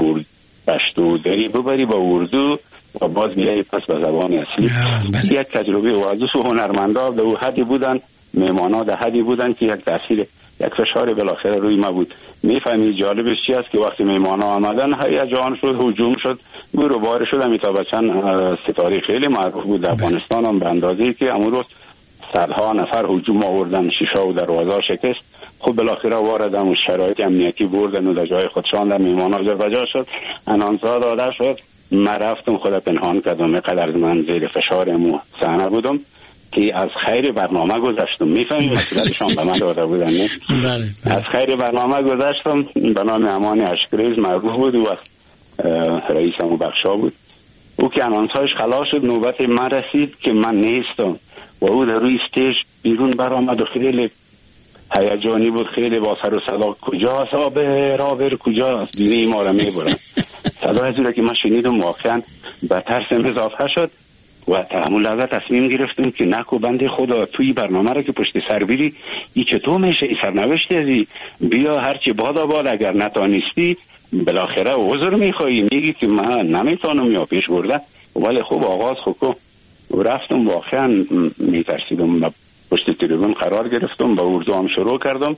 پشتو دری ببری با اردو و باز بیایی پس به زبان اصلی. یک تجربه و از دو هنرمندا به او حدی بودن، میمانا ده حدی بودن که یک تاثیر، یک فشار بالاخره روی ما بود. میفهمی جالبش چی است که وقتی میمانا آمدن هیجان شد، هجوم شد، گور و بار شد. امیتاب بچن ستاره خیلی معروف بود در افغانستان هم به اندازه‌ای که امروز صدها نفر هجوم آوردن، شیشه و دروازه شکست. خب بالاخره وارد هم شرایط امنیتی بردن و در جای خودشان در میمانا جابجا شد، انانسا داده شد. من رفتم خود پنهان کردم، قدر من زیر فشارم صحنه بودم که از خیر برنامه گذاشتم. میفهمی مسئولتشان به من داده بودن نه؟ از خیر برنامه گذاشتم. به نام امان اشکریز معروف بود و رئیس همو بخشا بود. او که انانسایش خلاص شد، نوبت من رسید که من نیستم و او در روی استیج بیرون برآمد و خیلی هیجانی بود، خیلی با سر و صدا کجاست آبر کجاست، دیره ما را میبرن. صدا از که من شنیدم واقعا به ترسم اضافه شد و تحمل لحظه تصمیم گرفتم که نکو بنده خدا توی برنامه را که پشت سر بیری ای چطور میشه، ای سرنوشتی ازی بیا هرچی بادا باد، اگر نتانستی بالاخره عذر میخوایی، میگی که من نمیتونم یا پیش برده. ولی خوب آغاز خوکو و رفتم. واقعا میترسیدم، پشت تریبون قرار گرفتم، با اردو هم شروع کردم.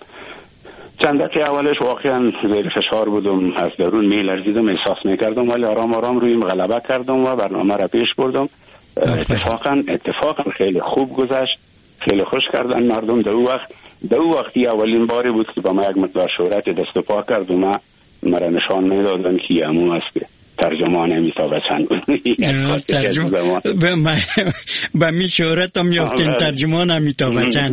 چندکی اولش واقعا زیر فشار بودم، از درون میلرزیدم، احساس میکردم، ولی آرام آرام رویم غلبه کردم و برنامه را پیش بردم. اتفاقا خیلی خوب گذشت، خیلی خوش کردن مردم. در او وقتی اولین باری بود که با ما یک مقدار شهرت دست و پا کرد و مرا نشان میدادن که همون است که ترجمان امیتاب بچن بود. به می شهرت هم یافتین ترجمان امیتاب بچن.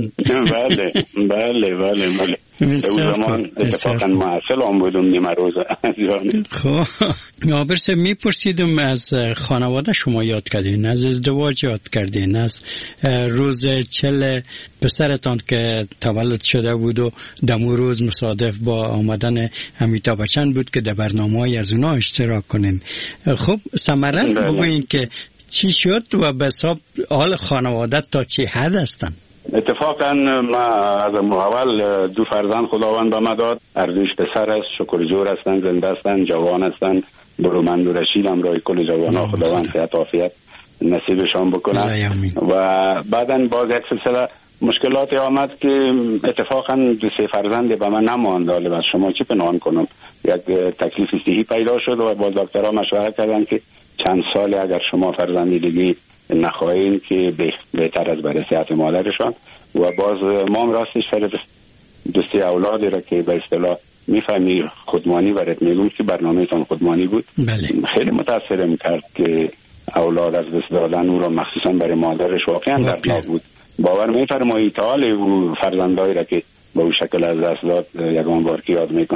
بله در زمان اتفاقا معسل هم بودم نیمه روز. خب نابرس میپرسیدم از خانواده شما یاد کردین، از ازدواج یاد کردین، از روز 40 پسرتان که تولد شده بود و دمو روز مصادف با آمدن امیتاب بچن بود که در برنامه‌ای از اونا اشتراک کنین. خب ثمره بگوین که چی شد و به حساب حال خانواده تا چی حد هستن؟ اتفاقا ما از اول 2 فرزند خداوند به ما داد. هر دوش پسر است، شکرجور هستن، زنده هستن، جوان هستن. برومند و رشید هم رای کل جوانها خداوند صحت عافیت نصیبشان بکنه. و بعدن باز یک سلسله مشکلاتی آمد که اتفاقا 2-3 فرزند به من نماند. حالا از شما چی پنهان کنم، یک تکلیف صحی پیدا شد و با دکترها مشورت کردن که چند سال اگر شما فرزندی دیگه نخواهیم که بهتر از برای صحت مادرشان. و باز ما هم راستش سر 2-3 اولادی را که به اصطلاح میفهمی خودمانی برات میگم که برنامه‌تان خودمانی بود. خیلی متاثرم کرد که اولاد از دست دادن او را مخصوصا برای مادرش واقعا دردناک بود. باور میفرمایی تا حال او فرزندایی را که با او شکل از دست داد یگان بار که یاد میکنه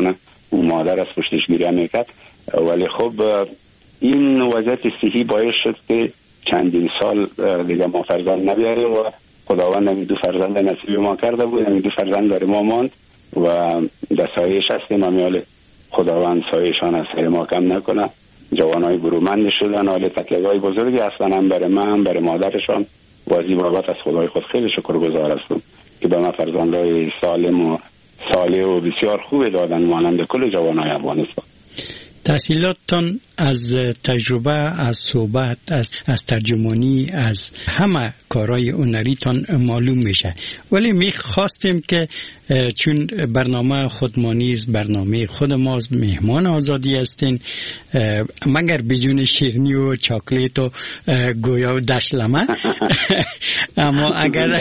اون مادر از پشتش گریه میکرد. ولی خب این وضعیت صحی باعث شد که چندین سال دیگه ما فرزند نبیاریم و خداوند این 2 فرزند نصیب ما کرده بود. این 2 فرزند داره ما ماند و در سایش هستیم. امیال خداوند سایشان از سر ما کم نکنه. جوانای برومند شدن، حال تکلیف‌های بزرگی اصلا هم برای من هم برای مادرشان و از این بابت از خدای خود خیلی شکرگزار هستم که به من فرزندای سالم و صالح و بسیار خوب دادن مانند کل جوانای افغانستان. تحصیلاتتان از تجربه، از صحبت، از ترجمانی، از همه کارهای هنریتان معلوم میشه. ولی میخواستیم که چون برنامه خودمانی است، برنامه خود ماست، مهمان آزادی هستین، مگر بدون شیرینی و چاکلیت و گویا و دشلمه. اما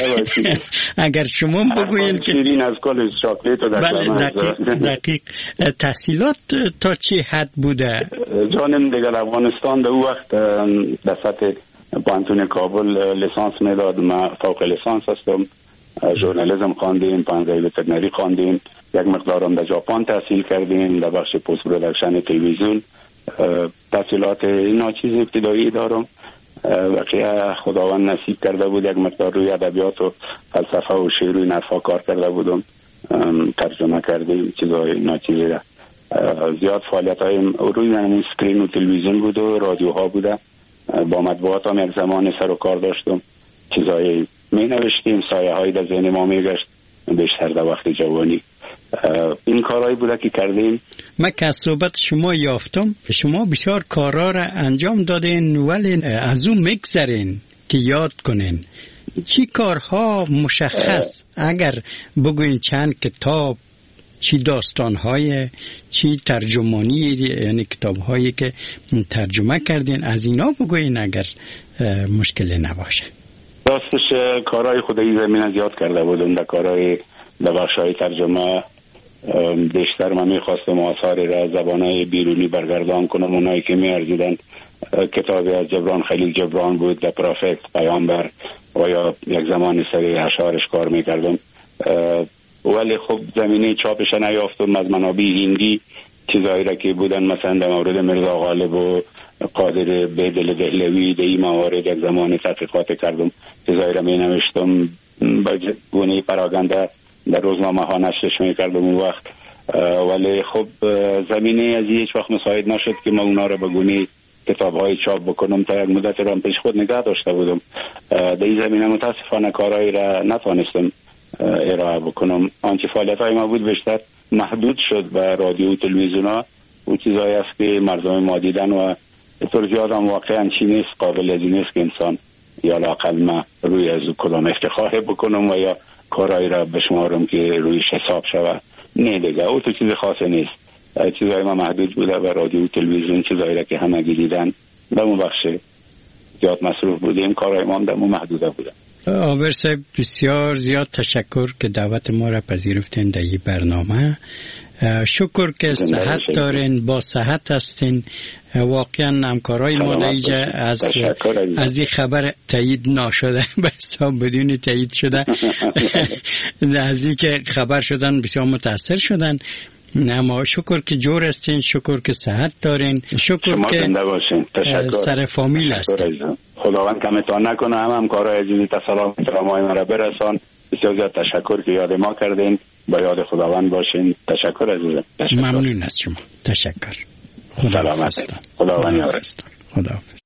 اگر شما بگوین که شیرین از کل چاکلیت و دشلمه. دقیق. تحصیلات تا چه حد بوده؟ جانم دیگر افغانستان در وقت در سطح پانتون کابل لیسانس میداد. من فوق لیسانس هستم. ژورنالیسم خواندیم، پانزه وترنری خواندیم، یک مقدارم در ژاپن تحصیل کردیم در بخش پست پروداکشن تلویزیون. تحصیلات ناچیز ابتدایی دارم. واقعا خداوند نصیب کرده بود یک مقدار روی ادبیات و فلسفه و شعر و نحوها کار کرده بودم. ترجمه کردیم چیزای ناچیزی را. زیاد فعالیت های روی همون سکرین و تلویزیون بود و رادیوها بوده. با مطبوعات هم یک زمان سر و کار داشتم. چیزای می نوشتیم، سایه های در ذهن ما می گشت بیشتر در وقت جوانی. این کارهایی بوده که کردیم. من که از صحبت شما یافتم شما بسیار کارها را انجام دادین ولی از اون میگذرین که یاد کنین. چی کارها مشخص اگر بگوین چند کتاب، چی داستانهای، چی ترجمانی، یعنی کتابهایی که ترجمه کردین از اینا بگوین اگر مشکلی نباشه. راستش کارهای خودی زمین زیاد کرده بودم. در کارهای در بخشهای ترجمه بیشتر من میخواستم آثاری را زبانهای بیرونی برگردان کنم. اونایی که میارزیدن کتابی از جبران خلیل جبران بود، در پروفت، پیامبر و یا یک زمانی سری اشعارش کار میکردم. ولی خب زمینه چاپش نیافتم. از منابع هندی چیزایی را که بودن مثلا در مورد مرزا غالب و قادر بیدل دهلوی در این موارد یک زمان تحقیقات کردم. چیزایی را می نوشتم با گونه پراگنده در روزنامه ها نشرش می کردم اون وقت. ولی خب زمینه از هیچ وقت مساعد نشد که ما اونا را به گونه کتاب های چاپ بکنم. تا یک مدت را پیش خود نگاه داشته بودم. در این زمینه متاسفانه کارهایی را نتوانستم ارائه بکنم. آنچه فعالیت های ما بود بیشتر محدود شد به رادیو و تلویزیون ها. او چیزایی است که مردم ما دیدن و طور زیاد هم واقعا چی نیست، قابل از این نیست که انسان یا لااقل ما روی از کدام افتخار بکنم و یا کارهایی را بشمارم که رویش حساب شود. نه دیگه او تو چیز خاصی نیست. چیزایی ما محدود بوده به رادیو و تلویزیون، چیزایی را که همه دیدن در اون بخش زیاد مصروف بودیم. کارهای ما هم در اون محدوده بوده. آبر صاحب بسیار زیاد تشکر که دعوت ما را پذیرفتین در این برنامه. شکر که صحت دارین، با صحت هستین. واقعا همکارای ما دیگه از این خبر تایید نشده به حساب بدون تایید شده از این که خبر شدن بسیار متاثر شدن. اما شکر که جور هستین، شکر که صحت دارین، شکر که سر فامیل هستین. خداوند کمتان نکنه. هم کارهای عزیزی سلام های مرا برسان. بسیار زیاد تشکر که یاد ما کردین. با یاد خداوند باشین. تشکر عزیزم. ممنون از شما. تشکر. خداحافظ. خداوند یارد. خداحافظ.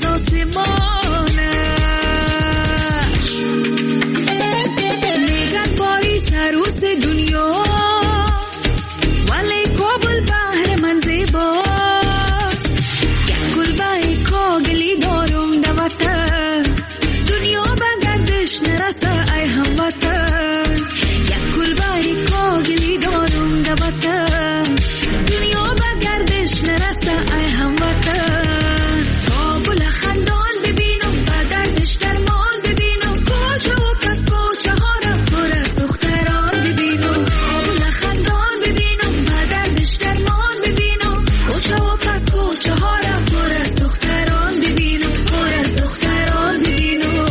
میگن پاریس عروس دنیا ولی کابل بحر من زیباست یک کلبه کاغلی دارم در وطن دنیا به گردش نرسه ای هموطن یک کلبه کاغلی دارم در وطن دنیا به گردش نرسه ای هموطن کابل خندان ببینم و دردش درمان ببینم کوچه و پس کوچه ها را پر از دختران ببینم کابل خندان ببینم و دردش درمان ببینم کوچه و پس کوچه ها را پر از دختران ببینم پر از دختران ببینم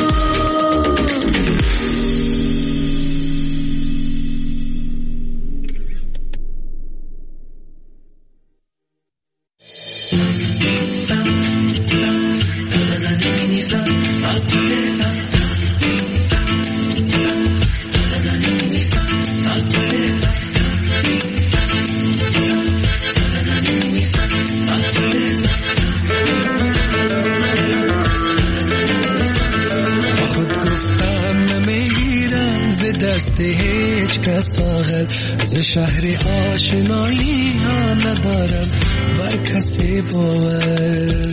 دست هیچ کس آخر ز شهر آشنایی ها ندارم بر کسی باور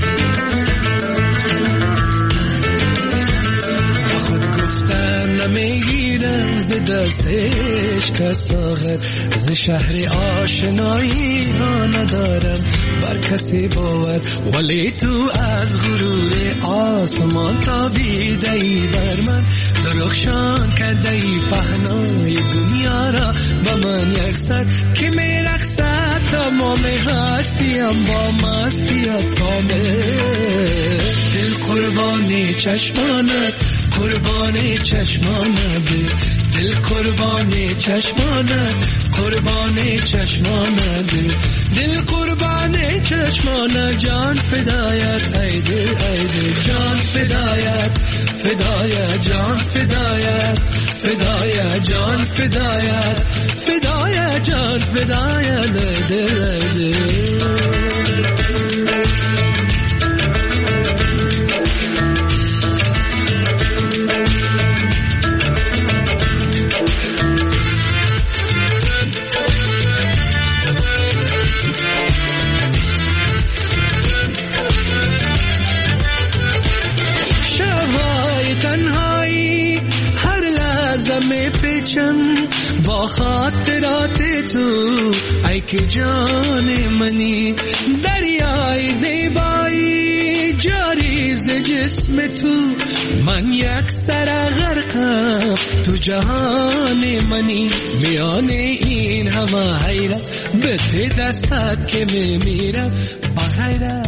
خود گفتن نمیگیرم ز دست هیچ کس آخر ز شهر آشنایی ها ندارم بر کسی باور ولی تو از غرور آسمان تابیده ای بر من درخشان کرده ای پهنای دنیا را با من یکسر که می رقصد تمام هستیم با مستیت کامل دل قربانی چشمانت قربانی چشمانت دل قربانی چشمانت قربانی چشمانت دل قربانی چشمانت جان فدایت ای دل جان فدایت فدایت جان فدایت فدایت جان فدایت فدایت جان فدایت دل با خاطرات تو ای که جان منی دریای زیبایی جاری ز جسم تو من یک سر غرقم تو جهان منی میان این همه حیرت به دستت که میمیرم با حیرت